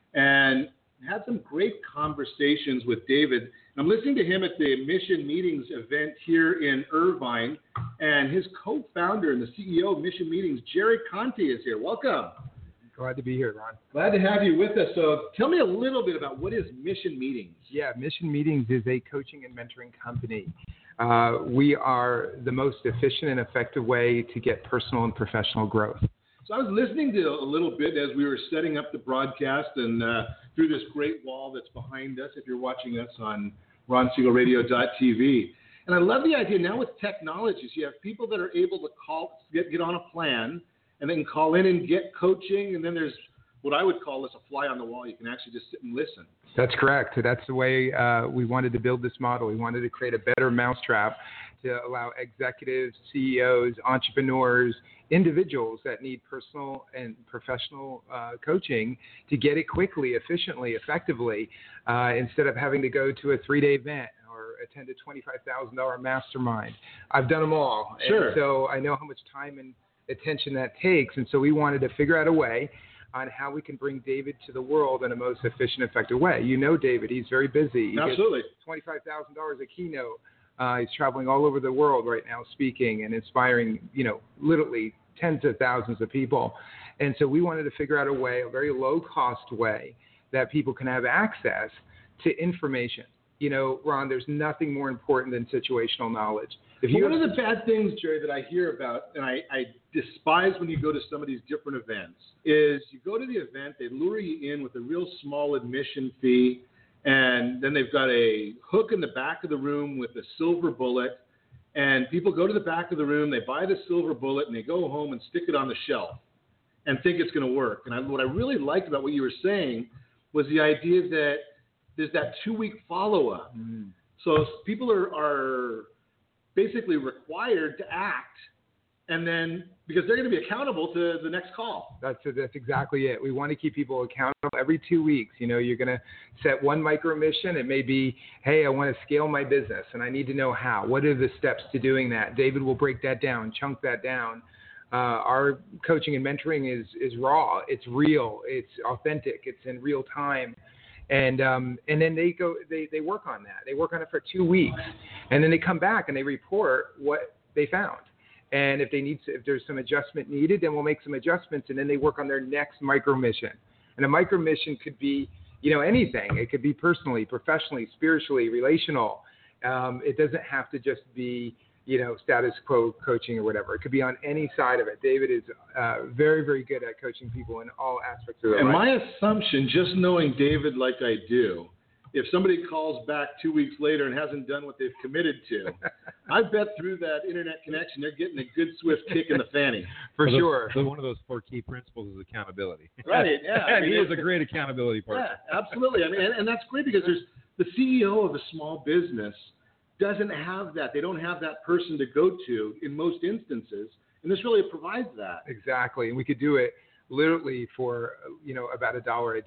and had some great conversations with David. I'm listening to him at the Mission Meetings event here in Irvine, and his co-founder and the C E O of Mission Meetings, Jerry Conte, is here. Welcome. Glad to be here, Ron. Glad to have you with us. So tell me a little bit about what is Mission Meetings. Yeah, Mission Meetings is a coaching and mentoring company. Uh, we are the most efficient and effective way to get personal and professional growth. So I was listening to a little bit as we were setting up the broadcast and uh, through this great wall that's behind us, if you're watching us on ron siegel radio dot t v. And I love the idea now with technologies. You have people that are able to call, get, get on a plan, and they can call in and get coaching. And then there's what I would call this a fly on the wall. You can actually just sit and listen. That's correct. That's the way uh, we wanted to build this model. We wanted to create a better mousetrap to allow executives, C E Os, entrepreneurs, individuals that need personal and professional uh, coaching to get it quickly, efficiently, effectively, uh, instead of having to go to a three-day event or attend a twenty-five thousand dollars mastermind. I've done them all. Sure. And so I know how much time and attention that takes. And so we wanted to figure out a way on how we can bring David to the world in a most efficient, effective way. You know David, he's very busy. He Absolutely. gets twenty-five thousand dollars a keynote. Uh, he's traveling all over the world right now speaking and inspiring, you know, literally tens of thousands of people. And so we wanted to figure out a way, a very low-cost way that people can have access to information. You know, Ron, there's nothing more important than situational knowledge. If you well, one of the bad things, Jerry, that I hear about, and I, I despise when you go to some of these different events, is you go to the event, they lure you in with a real small admission fee, and then they've got a hook in the back of the room with a silver bullet, and people go to the back of the room, they buy the silver bullet, and they go home and stick it on the shelf and think it's going to work. And I, what I really liked about what you were saying was the idea that there's that two-week follow-up. Mm. So people are, are basically required to act, and then because they're going to be accountable to the next call. That's that's exactly it. We want to keep people accountable every two weeks. You know, you're going to set one micro mission. It may be, hey, I want to scale my business, and I need to know how. What are the steps to doing that? David will break that down, chunk that down. Uh, our coaching and mentoring is is raw. It's real. It's authentic. It's in real time. And um, and then they go, they, they work on that. They work on it for two weeks, and then they come back and they report what they found. And if they need, to, if there's some adjustment needed, then we'll make some adjustments, and then they work on their next micro mission. And a micro mission could be, you know, anything. It could be personally, professionally, spiritually, relational. Um, it doesn't have to just be, you know, status quo coaching or whatever. It could be on any side of it. David is uh, very, very good at coaching people in all aspects of their and life. And my assumption, just knowing David like I do, if somebody calls back two weeks later and hasn't done what they've committed to, I bet through that internet connection, they're getting a good swift kick in the fanny. For well, sure. So one of those four key principles is accountability. Right, yeah. and I mean, he is a great accountability partner. Yeah, absolutely. I mean, and, and that's great because there's the C E O of a small business doesn't have that. They don't have that person to go to in most instances, and this really provides that. Exactly, and we could do it literally for, you know, about a dollar a day.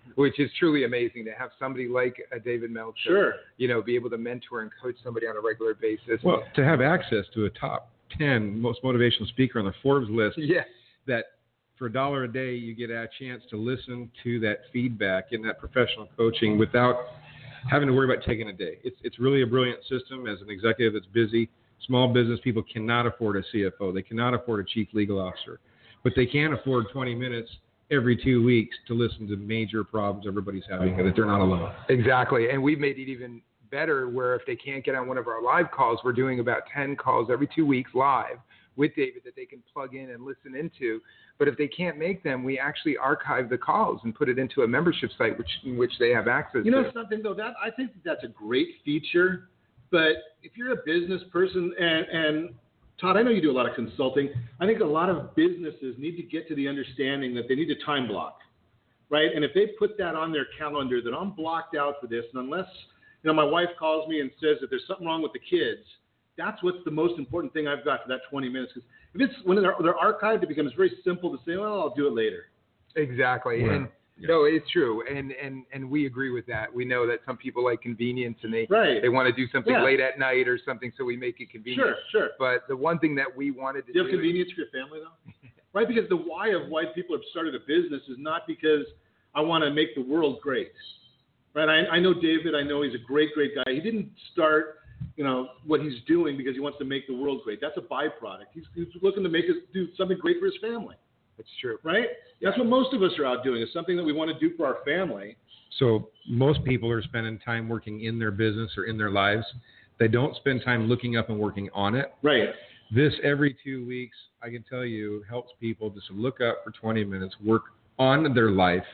which is truly amazing to have somebody like a David Meltzer, sure. you know, be able to mentor and coach somebody on a regular basis. Well, to have access to a top ten most motivational speaker on the Forbes list, yes. that for a dollar a day you get a chance to listen to that feedback and that professional coaching without having to worry about taking a day. It's it's really a brilliant system. As an executive that's busy, small business people cannot afford a C F O. They cannot afford a chief legal officer, but they can afford twenty minutes every two weeks to listen to major problems everybody's having, and that they're not alone. Exactly. And we've made it even better where if they can't get on one of our live calls, we're doing about ten calls every two weeks live with David that they can plug in and listen into. But if they can't make them, we actually archive the calls and put it into a membership site which in which they have access you know to. Something, though, that I think that's a great feature. But if you're a business person, and, and Todd, I know you do a lot of consulting. I think a lot of businesses need to get to the understanding that they need to time block, right? And if they put that on their calendar, that I'm blocked out for this, and unless, you know, my wife calls me and says that there's something wrong with the kids, that's what's the most important thing I've got for that twenty minutes. Because if it's when they're, they're archived, it becomes very simple to say, well, I'll do it later. Exactly. Yeah. And no, it's true. And, and and we agree with that. We know that some people like convenience and they right. they want to do something yeah. late at night or something, so we make it convenient. Sure, sure. But the one thing that we wanted to do you do. have convenience for your family, though? Right? Because the why of why people have started a business is not because I want to make the world great. Right? I, I know David. I know he's a great, great guy. He didn't start, you know, what he's doing because he wants to make the world great. That's a byproduct. He's, he's looking to make us do something great for his family. That's true. Right? That's what most of us are out doing, is something that we want to do for our family. So most people are spending time working in their business or in their lives. They don't spend time looking up and working on it. Right. This every two weeks, I can tell you, helps people just look up for twenty minutes, work on their life,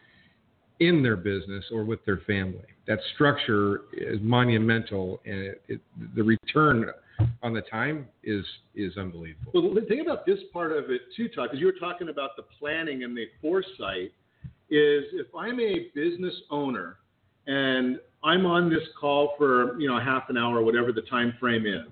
in their business or with their family. That structure is monumental, and it, it, the return on the time is is unbelievable. Well, the thing about this part of it too, Todd, because you were talking about the planning and the foresight, is if I'm a business owner and I'm on this call for, you know, half an hour, whatever the time frame is,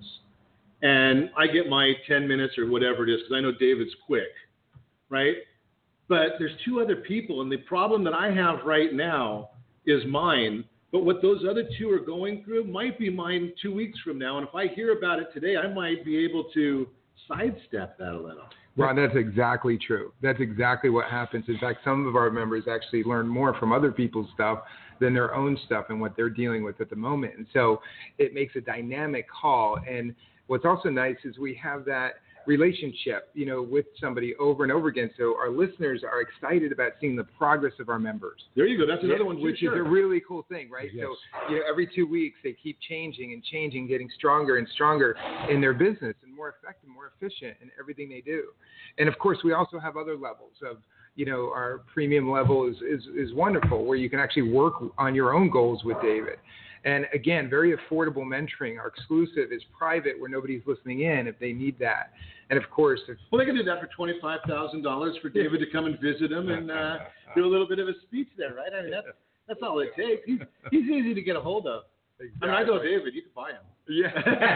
and I get my ten minutes or whatever it is, because I know David's quick, right? But there's two other people, and the problem that I have right now is mine. But what those other two are going through might be mine two weeks from now. And if I hear about it today, I might be able to sidestep that a little. Ron, that's exactly true. That's exactly what happens. In fact, some of our members actually learn more from other people's stuff than their own stuff and what they're dealing with at the moment. And so it makes a dynamic call. And what's also nice is we have that relationship, you know, with somebody over and over again. So our listeners are excited about seeing the progress of our members. There you go. That's another yeah, one, too, which sure. is a really cool thing, right? Yes. So, you know, every two weeks they keep changing and changing, getting stronger and stronger in their business and more effective, more efficient in everything they do. And of course, we also have other levels of, you know, our premium level is, is, is wonderful, where you can actually work on your own goals with David. And again, very affordable mentoring. Our exclusive is private, where nobody's listening in if they need that. And of course, if, well, they can do that for twenty-five thousand dollars for David to come and visit him and uh, do a little bit of a speech there, right? I mean, that's that's all it takes. He's he's easy to get a hold of. Exactly. I mean, I know David. You can buy him. Yeah.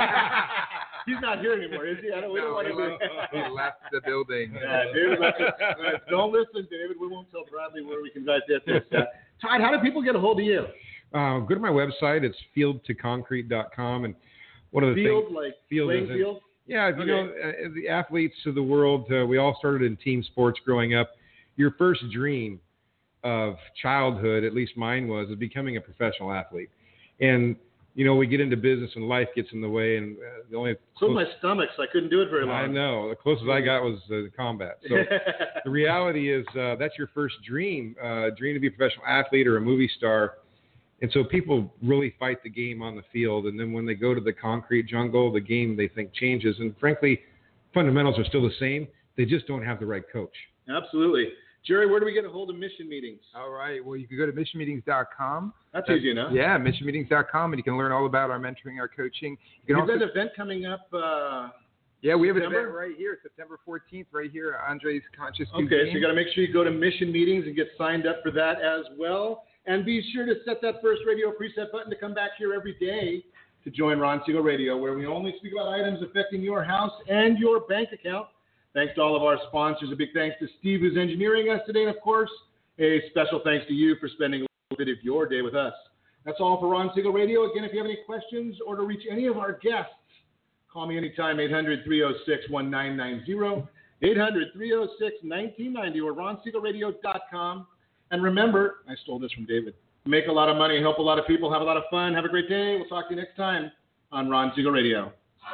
He's not here anymore, is he? I don't. We no, don't want he, to. left, he left the building. Yeah, David left. Uh, don't listen, David. We won't tell Bradley where we can get this. Uh, Todd, how do people get a hold of you? Uh, go to my website. It's field to concrete dot com, and one of the field, things like field playing is field. Yeah, you okay. know, uh, the athletes of the world, uh, we all started in team sports growing up. Your first dream of childhood, at least mine was, is becoming a professional athlete. And, you know, we get into business and life gets in the way. And uh, the only so close, my stomach, so I couldn't do it very long. I know. The closest I got was uh, combat. So the reality is uh, that's your first dream, uh, dream to be a professional athlete or a movie star. And so people really fight the game on the field. And then when they go to the concrete jungle, the game they think changes. And frankly, fundamentals are still the same. They just don't have the right coach. Absolutely. Jerry, where do we get a hold of mission meetings? All right. Well, you can go to mission meetings dot com. That's, That's easy enough. Yeah, mission meetings dot com, and you can learn all about our mentoring, our coaching. You can You've also, got an event coming up. Uh, yeah, we have September? an event right here, September fourteenth, right here at Andre's Conscious Okay, Cuisine. so you got to make sure you go to Mission Meetings and get signed up for that as well. And be sure to set that first radio preset button to come back here every day to join Ron Siegel Radio, where we only speak about items affecting your house and your bank account. Thanks to all of our sponsors. A big thanks to Steve, who's engineering us today. And, of course, A special thanks to you for spending a little bit of your day with us. That's all for Ron Siegel Radio. Again, if you have any questions or to reach any of our guests, call me anytime, eight hundred, three oh six, one nine nine zero, eight hundred, three oh six, one nine nine zero, or ron siegel radio dot com. And remember, I stole this from David, make a lot of money, help a lot of people, have a lot of fun. Have a great day. We'll talk to you next time on Ron Siegel Radio.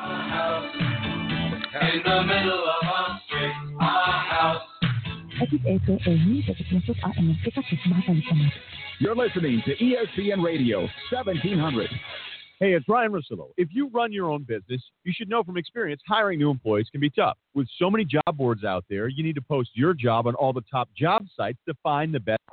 In the middle of a street, our house. You're listening to E S P N Radio seventeen hundred. Hey, it's Ryan Russillo. If you run your own business, you should know from experience hiring new employees can be tough. With so many job boards out there, you need to post your job on all the top job sites to find the best